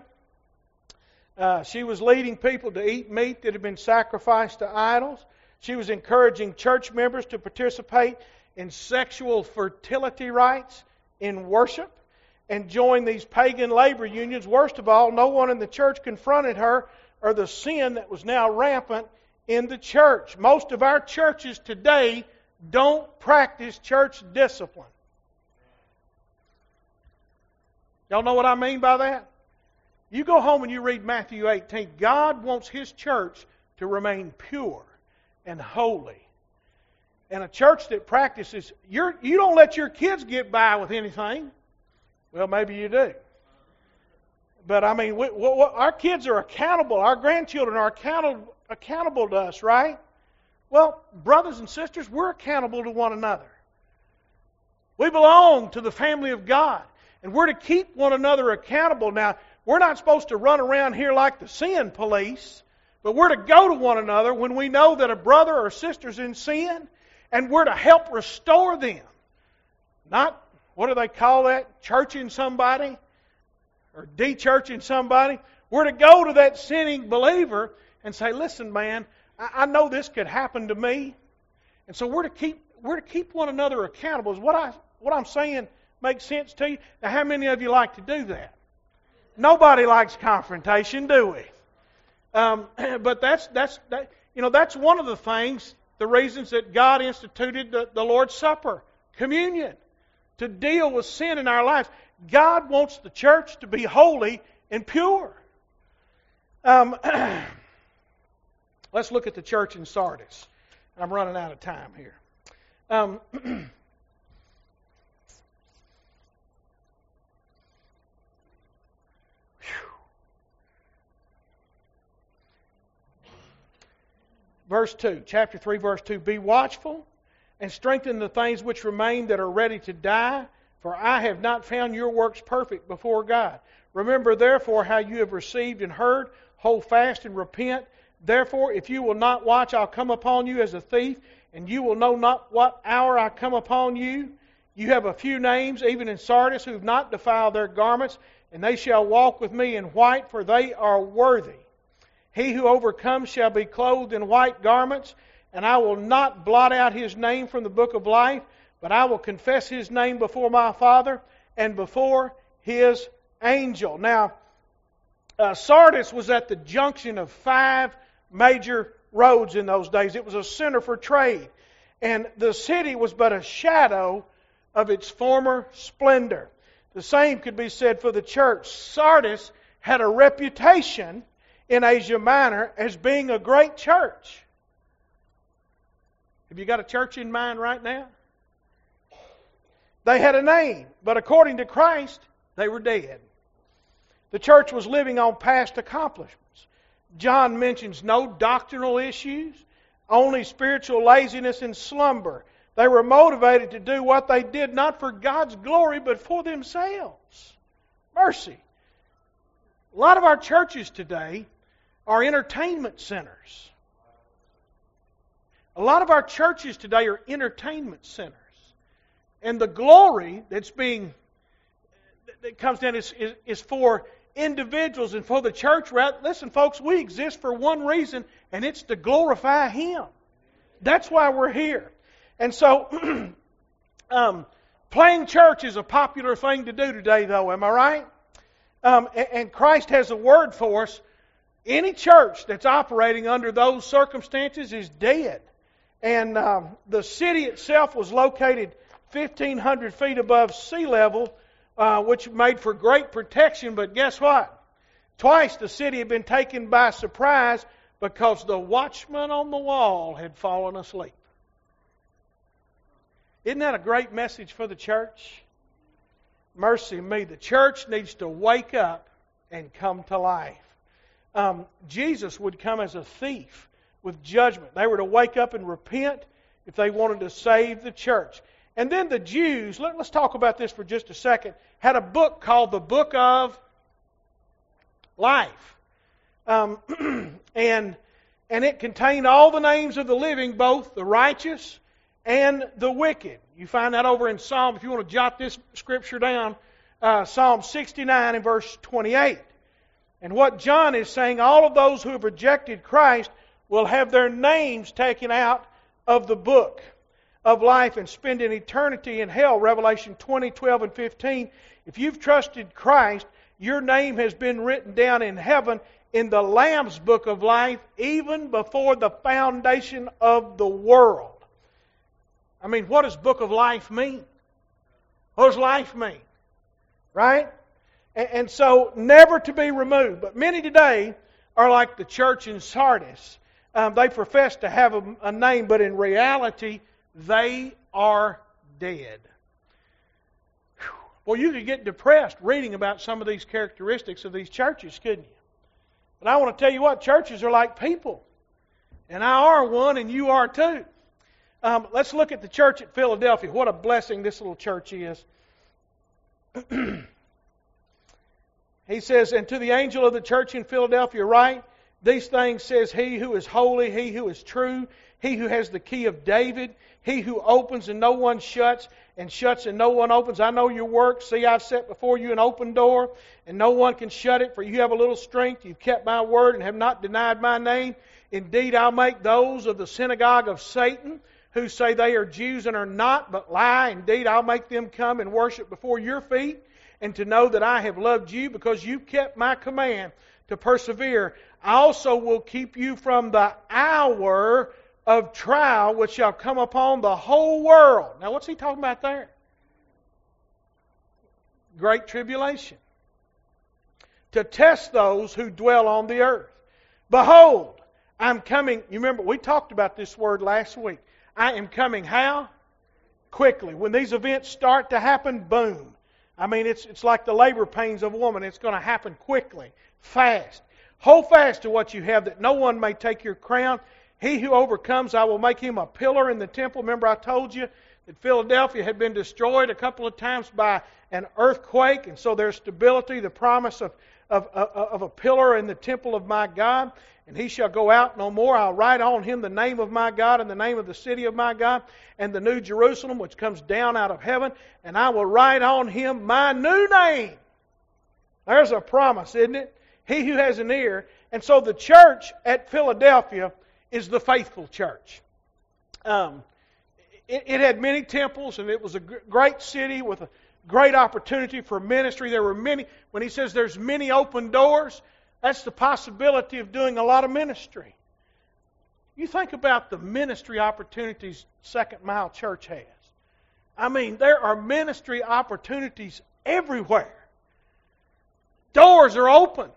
Uh, she was leading people to eat meat that had been sacrificed to idols. She was encouraging church members to participate in sexual fertility rites in worship and join these pagan labor unions. Worst of all, no one in the church confronted her or the sin that was now rampant in the church. Most of our churches today don't practice church discipline. Y'all know what I mean by that? You go home and you read Matthew eighteen. God wants His church to remain pure and holy. And a church that practices, you're, you don't let your kids get by with anything. Well, maybe you do. But I mean, we, we, our kids are accountable. Our grandchildren are accountable, accountable to us, right? Well, brothers and sisters, we're accountable to one another. We belong to the family of God. And we're to keep one another accountable. Now, we're not supposed to run around here like the sin police, but we're to go to one another when we know that a brother or sister's in sin, and we're to help restore them. Not, what do they call that? Churching somebody? Or de-churching somebody? We're to go to that sinning believer and say, listen, man, I, I know this could happen to me. And so we're to keep we're to keep one another accountable. Is what I what I'm saying make sense to you? Now, how many of you like to do that? Nobody likes confrontation, do we? Um, but that's that's that, you know that's one of the things, the reasons that God instituted the, the Lord's Supper, communion, to deal with sin in our lives. God wants the church to be holy and pure. Um, let's look at the church in Sardis. I'm running out of time here. Um, Verse two, chapter three, verse two. Be watchful and strengthen the things which remain that are ready to die, for I have not found your works perfect before God. Remember therefore how you have received and heard, hold fast and repent. Therefore, if you will not watch, I'll come upon you as a thief, and you will know not what hour I come upon you. You have a few names, even in Sardis, who have not defiled their garments, and they shall walk with me in white, for they are worthy. He who overcomes shall be clothed in white garments, and I will not blot out his name from the book of life, but I will confess his name before my Father and before his angel. Now, uh, Sardis was at the junction of five major roads in those days. It was a center for trade. And the city was but a shadow of its former splendor. The same could be said for the church. Sardis had a reputation in Asia Minor as being a great church. Have you got a church in mind right now? They had a name, but according to Christ, they were dead. The church was living on past accomplishments. John mentions no doctrinal issues, only spiritual laziness and slumber. They were motivated to do what they did not for God's glory, but for themselves. Mercy. A lot of our churches today are entertainment centers. A lot of our churches today are entertainment centers. And the glory that's being, that comes down is, is, is for individuals and for the church. Listen, folks, we exist for one reason, and it's to glorify Him. That's why we're here. And so, um, playing church is a popular thing to do today, though, am I right? Um, and, and Christ has a word for us. Any church that's operating under those circumstances is dead. And um, the city itself was located fifteen hundred feet above sea level, uh, which made for great protection. But guess what? Twice the city had been taken by surprise because the watchman on the wall had fallen asleep. Isn't that a great message for the church? Mercy me. The church needs to wake up and come to life. Um, Jesus would come as a thief with judgment. They were to wake up and repent if they wanted to save the church. And then the Jews, let, let's talk about this for just a second, had a book called the Book of Life. Um, and, and it contained all the names of the living, both the righteous and the wicked. You find that over in Psalm, if you want to jot this scripture down, uh, Psalm sixty-nine and verse twenty-eight. And what John is saying, all of those who have rejected Christ will have their names taken out of the book of life and spend an eternity in hell. Revelation twenty, twelve, and fifteen. If you've trusted Christ, your name has been written down in heaven in the Lamb's book of life even before the foundation of the world. I mean, what does book of life mean? What does life mean? Right? And, and so, never to be removed. But many today are like the church in Sardis. Um, they profess to have a, a name, but in reality, they are dead. Whew. Well, you could get depressed reading about some of these characteristics of these churches, couldn't you? But I want to tell you what, churches are like people. And I are one, and you are too. Um, let's look at the church at Philadelphia. What a blessing this little church is. He says, and to the angel of the church in Philadelphia write, these things says he who is holy, he who is true, he who has the key of David, he who opens and no one shuts, and shuts and no one opens. I know your works. See, I've set before you an open door, and no one can shut it, for you have a little strength. You've kept my word and have not denied my name. Indeed, I'll make those of the synagogue of Satan, who say they are Jews and are not, but lie. Indeed, I'll make them come and worship before your feet, and to know that I have loved you, because you kept my command to persevere. I also will keep you from the hour of trial which shall come upon the whole world. Now, what's he talking about there? Great tribulation. To test those who dwell on the earth. Behold, I'm coming. You remember, we talked about this word last week. I am coming how? Quickly. When these events start to happen, boom. I mean, it's it's like the labor pains of a woman. It's going to happen quickly, fast. Hold fast to what you have, that no one may take your crown. He who overcomes, I will make him a pillar in the temple. Remember, I told you that Philadelphia had been destroyed a couple of times by an earthquake, and so there's stability, the promise of, of, of, of a pillar in the temple of my God. And he shall go out no more. I'll write on him the name of my God and the name of the city of my God and the new Jerusalem which comes down out of heaven. And I will write on him my new name. There's a promise, isn't it? He who has an ear. And so the church at Philadelphia is the faithful church. Um, it, it had many temples, and it was a great city with a great opportunity for ministry. There were many, when he says there's many open doors, that's the possibility of doing a lot of ministry. You think about the ministry opportunities Second Mile Church has. I mean, there are ministry opportunities everywhere. Doors are open.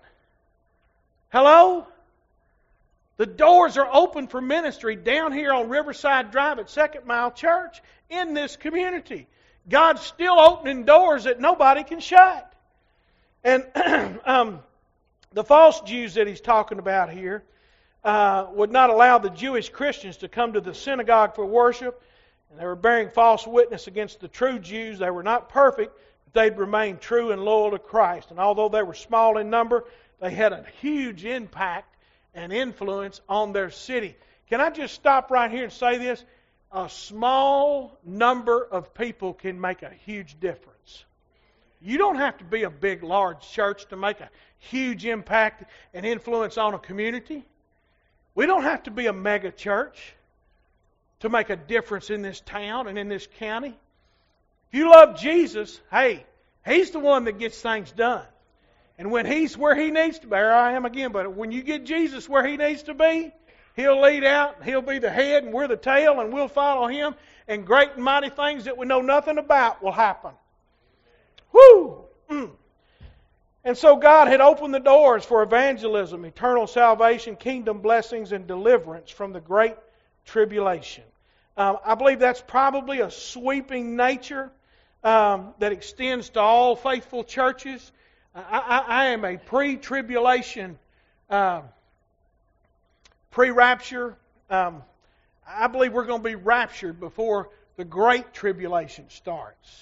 Hello? The doors are open for ministry down here on Riverside Drive at Second Mile Church in this community. God's still opening doors that nobody can shut. And um, the false Jews that he's talking about here uh, would not allow the Jewish Christians to come to the synagogue for worship. And they were bearing false witness against the true Jews. They were not perfect, but they'd remained true and loyal to Christ. And although they were small in number, they had a huge impact and influence on their city. Can I just stop right here and say this? A small number of people can make a huge difference. You don't have to be a big, large church to make a huge impact and influence on a community. We don't have to be a mega church to make a difference in this town and in this county. If you love Jesus, hey, He's the one that gets things done. And when He's where He needs to be, there I am again, but when you get Jesus where He needs to be, He'll lead out, He'll be the head, and we're the tail, and we'll follow Him, and great and mighty things that we know nothing about will happen. Whoo! Mm. And so God had opened the doors for evangelism, eternal salvation, kingdom blessings, and deliverance from the great tribulation. Um, I believe that's probably a sweeping nature um, that extends to all faithful churches. I, I, I am a pre-tribulation, uh, pre-rapture. Um, I believe we're going to be raptured before the great tribulation starts.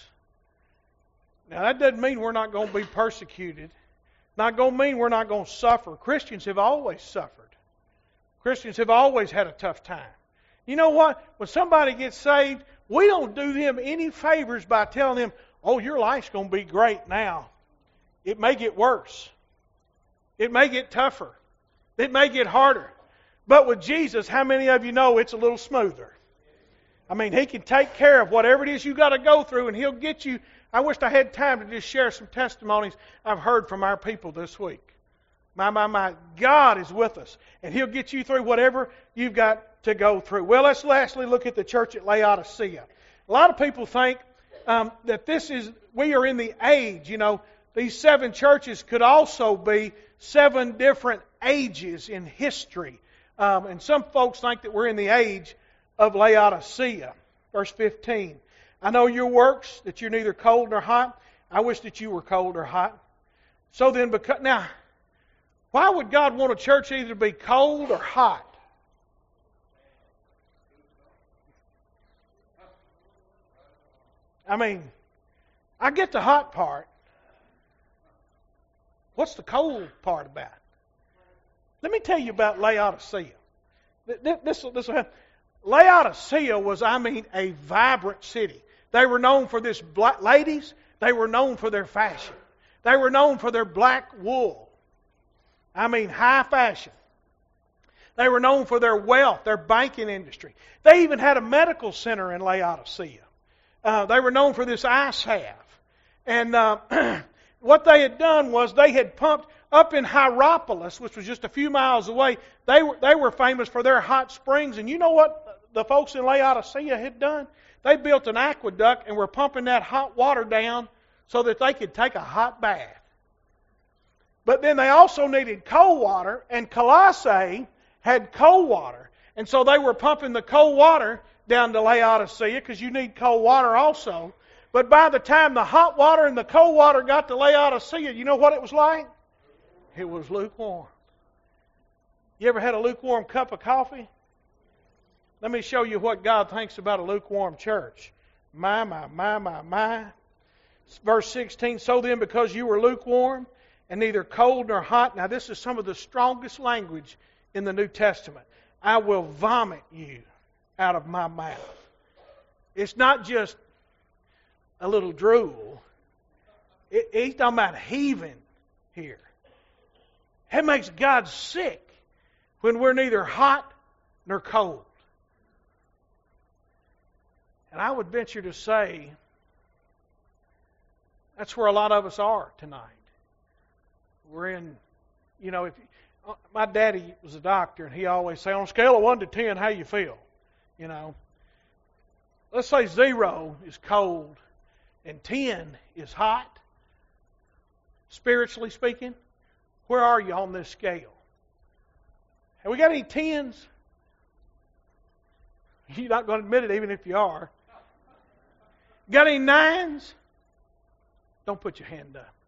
Now that doesn't mean we're not going to be persecuted. Not going to mean we're not going to suffer. Christians have always suffered. Christians have always had a tough time. You know what? When somebody gets saved, we don't do them any favors by telling them, oh, your life's going to be great now. It may get worse. It may get tougher. It may get harder. But with Jesus, how many of you know it's a little smoother? I mean, He can take care of whatever it is you got to go through, and He'll get you. I wished I had time to just share some testimonies I've heard from our people this week. My, my, my, God is with us, and He'll get you through whatever you've got to go through. Well, let's lastly look at the church at Laodicea. A lot of people think um, that this is, we are in the age, you know, these seven churches could also be seven different ages in history. Um, and some folks think that we're in the age of Laodicea. Verse fifteen. I know your works, that you're neither cold nor hot. I wish that you were cold or hot. So then, because, now, why would God want a church either to be cold or hot? I mean, I get the hot part. What's the cold part about? Let me tell you about Laodicea. This, this, this, Laodicea was, I mean, a vibrant city. They were known for this, black, ladies, they were known for their fashion. They were known for their black wool. I mean, high fashion. They were known for their wealth, their banking industry. They even had a medical center in Laodicea. Uh, they were known for this eye salve. And uh, what they had done was they had pumped up in Hierapolis, which was just a few miles away. They were, they were famous for their hot springs. And you know what the folks in Laodicea had done? They built an aqueduct and were pumping that hot water down so that they could take a hot bath. But then they also needed cold water, and Colossae had cold water. And so they were pumping the cold water down to Laodicea, because you need cold water also. But by the time the hot water and the cold water got to Laodicea, you know what it was like? It was lukewarm. You ever had a lukewarm cup of coffee? Let me show you what God thinks about a lukewarm church. My, my, my, my, my. Verse sixteen, so then because you were lukewarm and neither cold nor hot. Now this is some of the strongest language in the New Testament. I will vomit you out of my mouth. It's not just a little drool. It, he's talking about heaving here. It makes God sick when we're neither hot nor cold. And I would venture to say that's where a lot of us are tonight. We're in, you know, if my daddy was a doctor, and he always say, on a scale of one to ten, how you feel? You know, let's say zero is cold and ten is hot. Spiritually speaking, where are you on this scale? Have we got any tens? You're not going to admit it, even if you are. Got any nines? Don't put your hand up.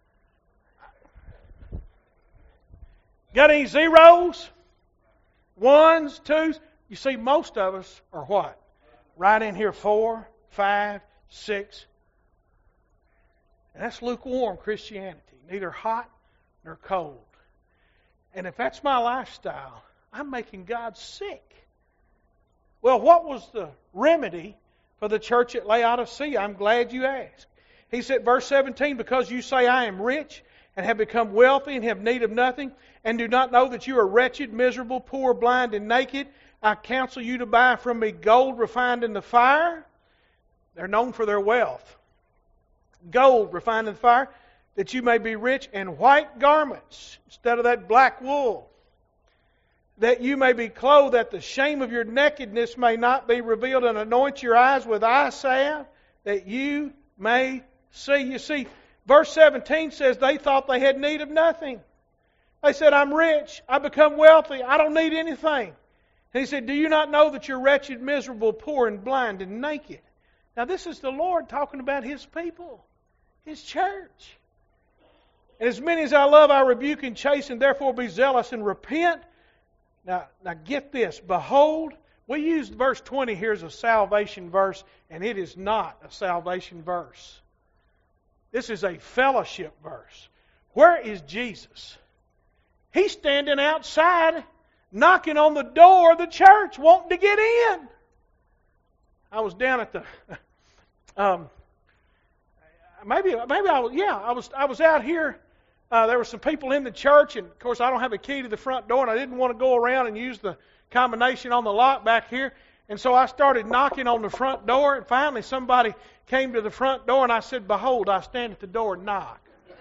Got any zeros? Ones, twos? You see, most of us are what? Right in here, four, five, six. And that's lukewarm Christianity. Neither hot nor cold. And if that's my lifestyle, I'm making God sick. Well, what was the remedy for the church at Laodicea? I'm glad you asked. He said, verse seventeen, because you say I am rich and have become wealthy and have need of nothing, and do not know that you are wretched, miserable, poor, blind, and naked, I counsel you to buy from me gold refined in the fire. They're known for their wealth. Gold refined in the fire, that you may be rich, and white garments instead of that black wool, that you may be clothed, that the shame of your nakedness may not be revealed, and anoint your eyes with eye salve, that you may see. You see, verse seventeen says they thought they had need of nothing. They said, I'm rich, I become wealthy, I don't need anything. And he said, do you not know that you're wretched, miserable, poor, and blind, and naked? Now this is the Lord talking about His people, His church. And as many as I love, I rebuke and chasten, therefore be zealous and repent. Now, now get this. Behold, we used verse twenty here as a salvation verse, and it is not a salvation verse. This is a fellowship verse. Where is Jesus? He's standing outside, knocking on the door of the church, wanting to get in. I was down at the... Um, maybe, maybe I was... Yeah, I was, I was out here. Uh, there were some people in the church, and of course I don't have a key to the front door, and I didn't want to go around and use the combination on the lock back here. And so I started knocking on the front door, and finally somebody came to the front door, and I said, behold, I stand at the door and knock.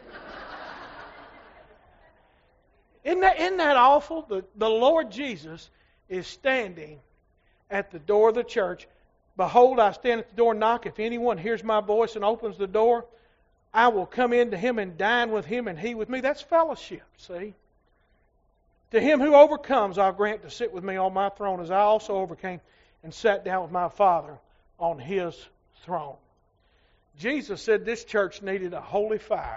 Isn't that, isn't that awful? The, the Lord Jesus is standing at the door of the church. Behold, I stand at the door and knock. If anyone hears my voice and opens the door, I will come into him and dine with him and he with me. That's fellowship, see? To him who overcomes, I'll grant to sit with me on my throne, as I also overcame and sat down with my Father on His throne. Jesus said this church needed a holy fire.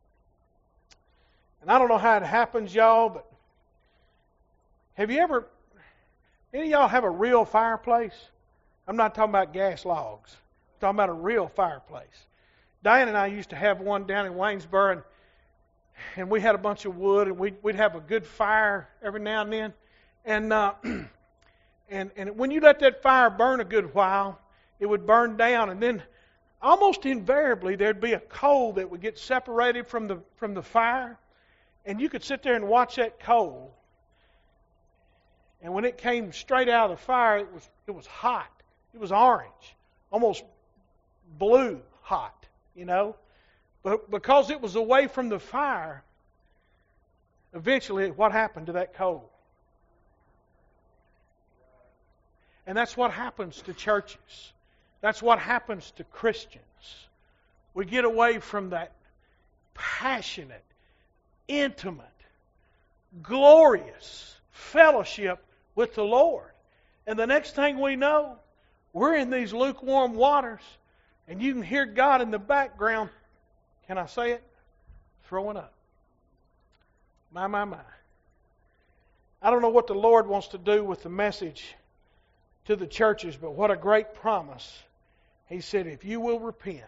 And I don't know how it happens, y'all, but have you ever, any of y'all have a real fireplace? I'm not talking about gas logs. I'm talking about a real fireplace. Diane and I used to have one down in Waynesboro, and, and we had a bunch of wood, and we'd, we'd have a good fire every now and then. And, uh, and, and when you let that fire burn a good while, it would burn down, and then almost invariably there'd be a coal that would get separated from the from the fire. And you could sit there and watch that coal. And when it came straight out of the fire, it was it was hot. It was orange, almost blue hot, you know. But because it was away from the fire, eventually what happened to that coal? And that's what happens to churches. That's what happens to Christians. We get away from that passionate, intimate, glorious fellowship with the Lord. And the next thing we know, we're in these lukewarm waters, and you can hear God in the background, can I say it? Throwing up. My, my, my. I don't know what the Lord wants to do with the message to the churches, but what a great promise. He said, if you will repent,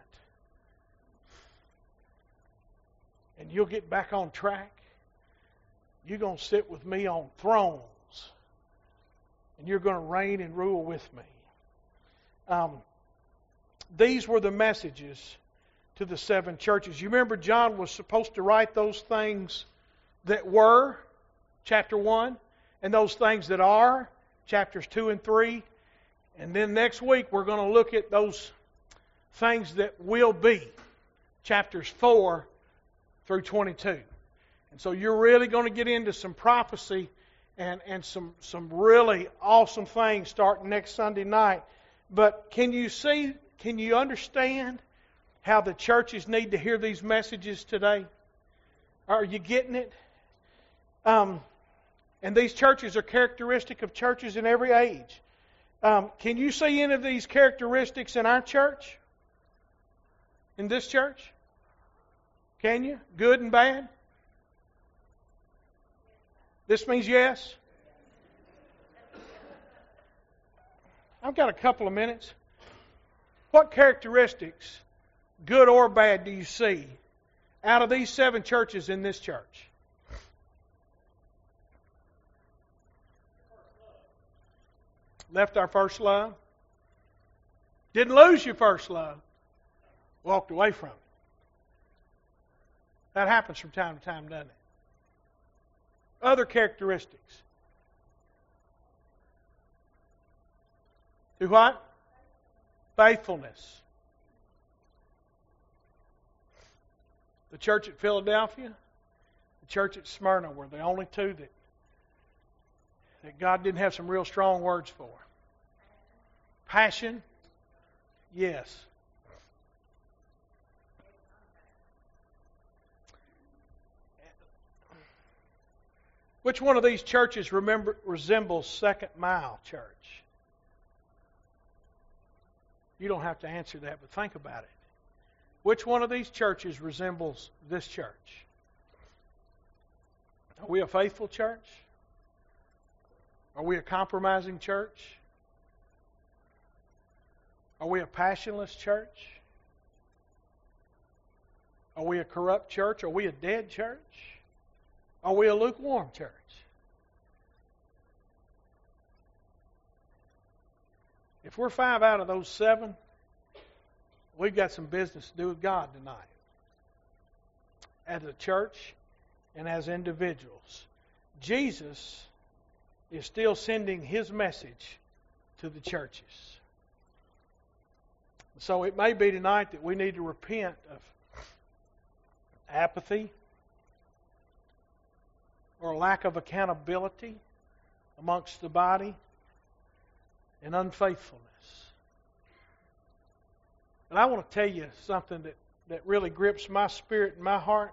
and you'll get back on track, you're going to sit with me on thrones, and you're going to reign and rule with me. Um, these were the messages to the seven churches. You remember John was supposed to write those things that were, chapter one, and those things that are, chapters two and three. And then next week we're going to look at those things that will be, chapters four through twenty-two. And so you're really going to get into some prophecy and, and some, some really awesome things starting next Sunday night. But can you see, can you understand how the churches need to hear these messages today? Are you getting it? Um, and these churches are characteristic of churches in every age. Um, can you see any of these characteristics in our church? In this church? Can you? Good and bad? This means yes? I've got a couple of minutes. What characteristics, good or bad, do you see out of these seven churches in this church? Left our first love. Didn't lose your first love. Walked away from it. That happens from time to time, doesn't it? Other characteristics. Do what? Faithfulness. The church at Philadelphia, the church at Smyrna were the only two that, that God didn't have some real strong words for. Passion, yes. Which one of these churches remember, resembles Second Mile Church? You don't have to answer that, but think about it. Which one of these churches resembles this church? Are we a faithful church? Are we a compromising church? Are we a passionless church? Are we a corrupt church? Are we a dead church? Are we a lukewarm church? If we're five out of those seven, we've got some business to do with God tonight. As a church and as individuals. Jesus is still sending His message to the churches. So it may be tonight that we need to repent of apathy or lack of accountability amongst the body and unfaithfulness. But I want to tell you something that, that really grips my spirit and my heart.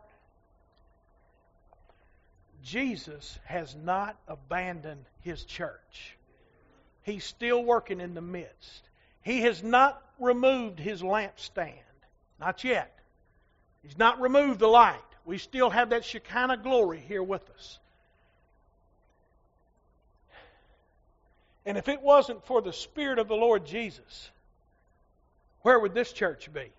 Jesus has not abandoned His church. He's still working in the midst. He has not removed His lampstand. Not yet. He's not removed the light. We still have that Shekinah glory here with us. And if it wasn't for the Spirit of the Lord Jesus, where would this church be?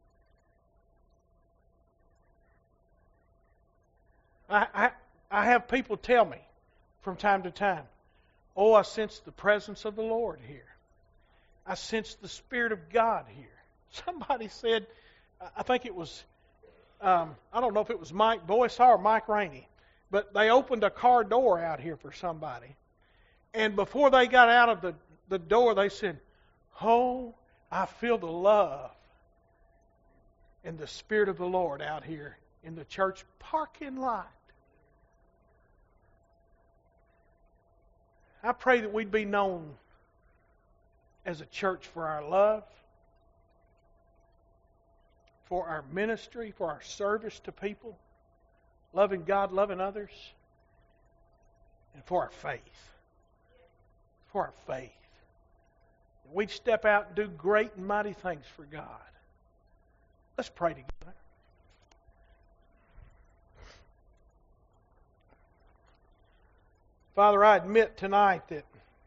I, I, I have people tell me from time to time, oh, I sense the presence of the Lord here. I sense the Spirit of God here. Somebody said, I think it was, um, I don't know if it was Mike Boysaw or Mike Rainey, but they opened a car door out here for somebody. And before they got out of the, the door, they said, oh, I feel the love and the Spirit of the Lord out here in the church parking lot. I pray that we'd be known as a church for our love, for our ministry, for our service to people, loving God, loving others, and for our faith. For our faith. We'd step out and do great and mighty things for God. Let's pray together. Father, I admit tonight that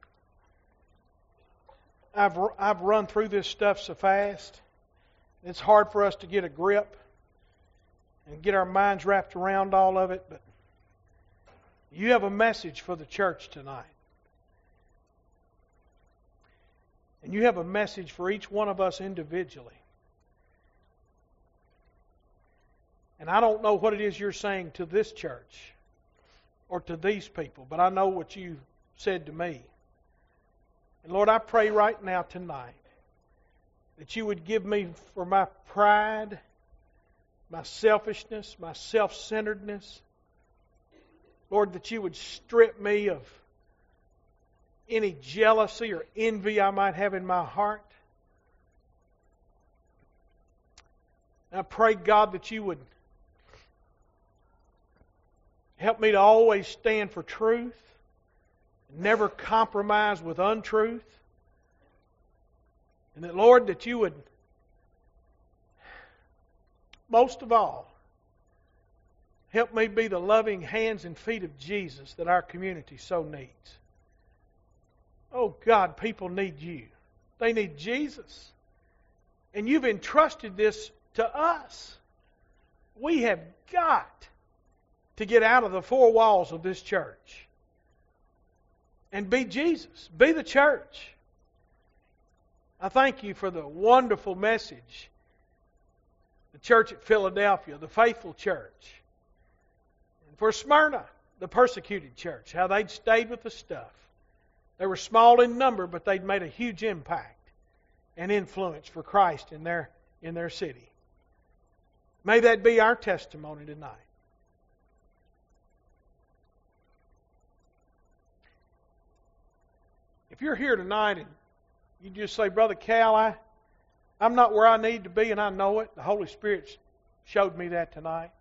I've I've run through this stuff so fast. It's hard for us to get a grip and get our minds wrapped around all of it, but you have a message for the church tonight. And you have a message for each one of us individually. And I don't know what it is you're saying to this church or to these people, but I know what you said to me. And Lord, I pray right now tonight that you would give me for my pride, my selfishness, my self-centeredness. Lord, that you would strip me of any jealousy or envy I might have in my heart. I pray, God, that you would help me to always stand for truth, never compromise with untruth. And that, Lord, that you would, most of all, help me be the loving hands and feet of Jesus that our community so needs. Oh, God, people need you. They need Jesus. And you've entrusted this to us. We have got to get out of the four walls of this church and be Jesus. Be the church. I thank you for the wonderful message. The church at Philadelphia, the faithful church. And for Smyrna, the persecuted church, how they'd stayed with the stuff. They were small in number, but they'd made a huge impact and influence for Christ in their, in their city. May that be our testimony tonight. If you're here tonight and you just say, Brother Cal, I, I'm not where I need to be and I know it. The Holy Spirit showed me that tonight.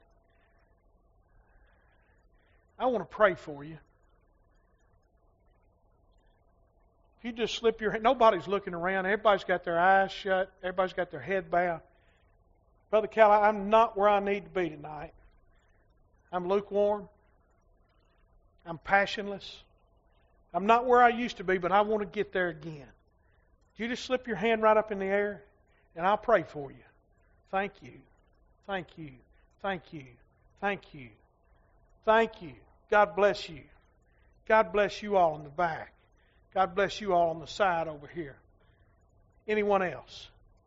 I want to pray for you. If you just slip your hand, nobody's looking around. Everybody's got their eyes shut. Everybody's got their head bowed. Brother Cal, I'm not where I need to be tonight. I'm lukewarm. I'm passionless. I'm not where I used to be, but I want to get there again. You just slip your hand right up in the air, and I'll pray for you. Thank you. Thank you. Thank you. Thank you. Thank you. God bless you. God bless you all in the back. God bless you all on the side over here. Anyone else?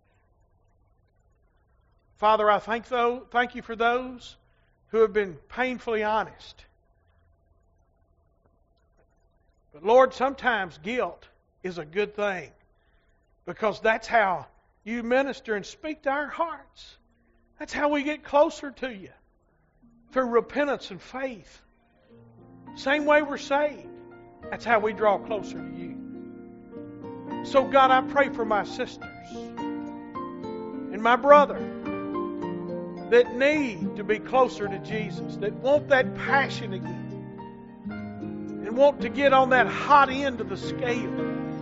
Father, I thank, those, thank you for those who have been painfully honest. But Lord, sometimes guilt is a good thing because that's how you minister and speak to our hearts. That's how we get closer to you, through repentance and faith. Same way we're saved. That's how we draw closer to you. So God, I pray for my sisters and my brother that need to be closer to Jesus, that want that passion again, and want to get on that hot end of the scale,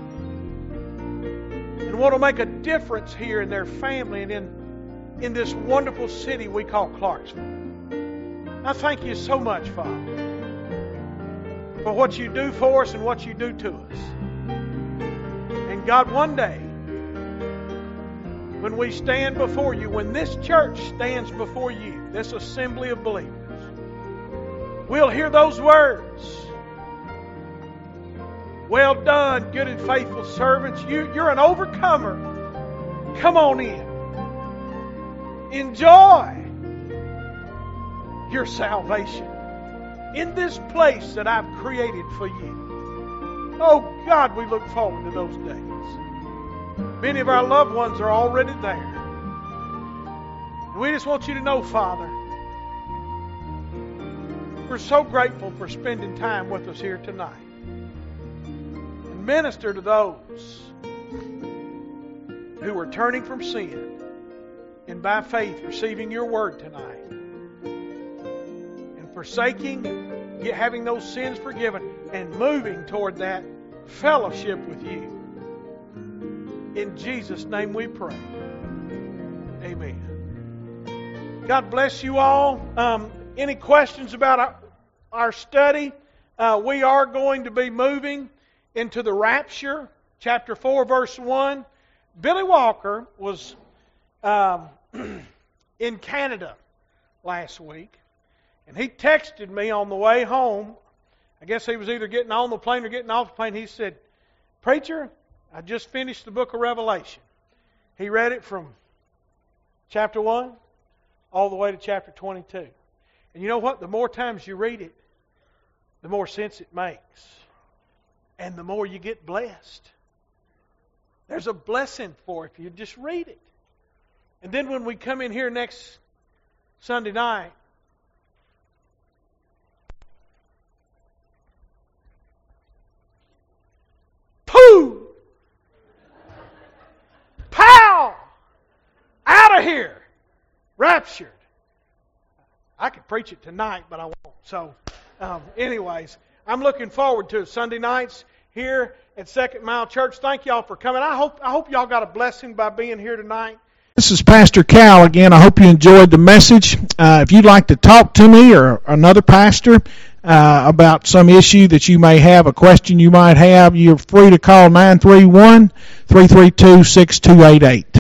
and want to make a difference here in their family and in, in this wonderful city we call Clarksville. I thank you so much, Father, for what you do for us and what you do to us. And God, one day, when we stand before you, when this church stands before you, this assembly of believers, we'll hear those words. Well done, good and faithful servants. You, you're an overcomer. Come on in. Enjoy your salvation in this place that I've created for you. Oh God, we look forward to those days. Many of our loved ones are already there. We just want you to know, Father, we're so grateful for spending time with us here tonight. And minister to those who are turning from sin and by faith receiving your word tonight. And forsaking and having those sins forgiven and moving toward that fellowship with you. In Jesus' name we pray. Amen. God bless you all. Um, any questions about our, our study? Uh, we are going to be moving into the rapture, chapter four, verse one. Billy Walker was um, in Canada last week, and he texted me on the way home. I guess he was either getting on the plane or getting off the plane. He said, "Preacher, I just finished the book of Revelation." He read it from chapter one all the way to chapter twenty-two. And you know what? The more times you read it, the more sense it makes. And the more you get blessed. There's a blessing for it if you just read it. And then when we come in here next Sunday night, pooh! Pow! Out of here! Raptured. I could preach it tonight, but I won't. So, um, anyways, I'm looking forward to it. Sunday nights here at Second Mile Church. Thank y'all for coming. I hope I hope y'all got a blessing by being here tonight. This is Pastor Cal again. I hope you enjoyed the message. Uh, if you'd like to talk to me or another pastor uh, about some issue that you may have, a question you might have, you're free to call nine three one, three three two, six two eight eight.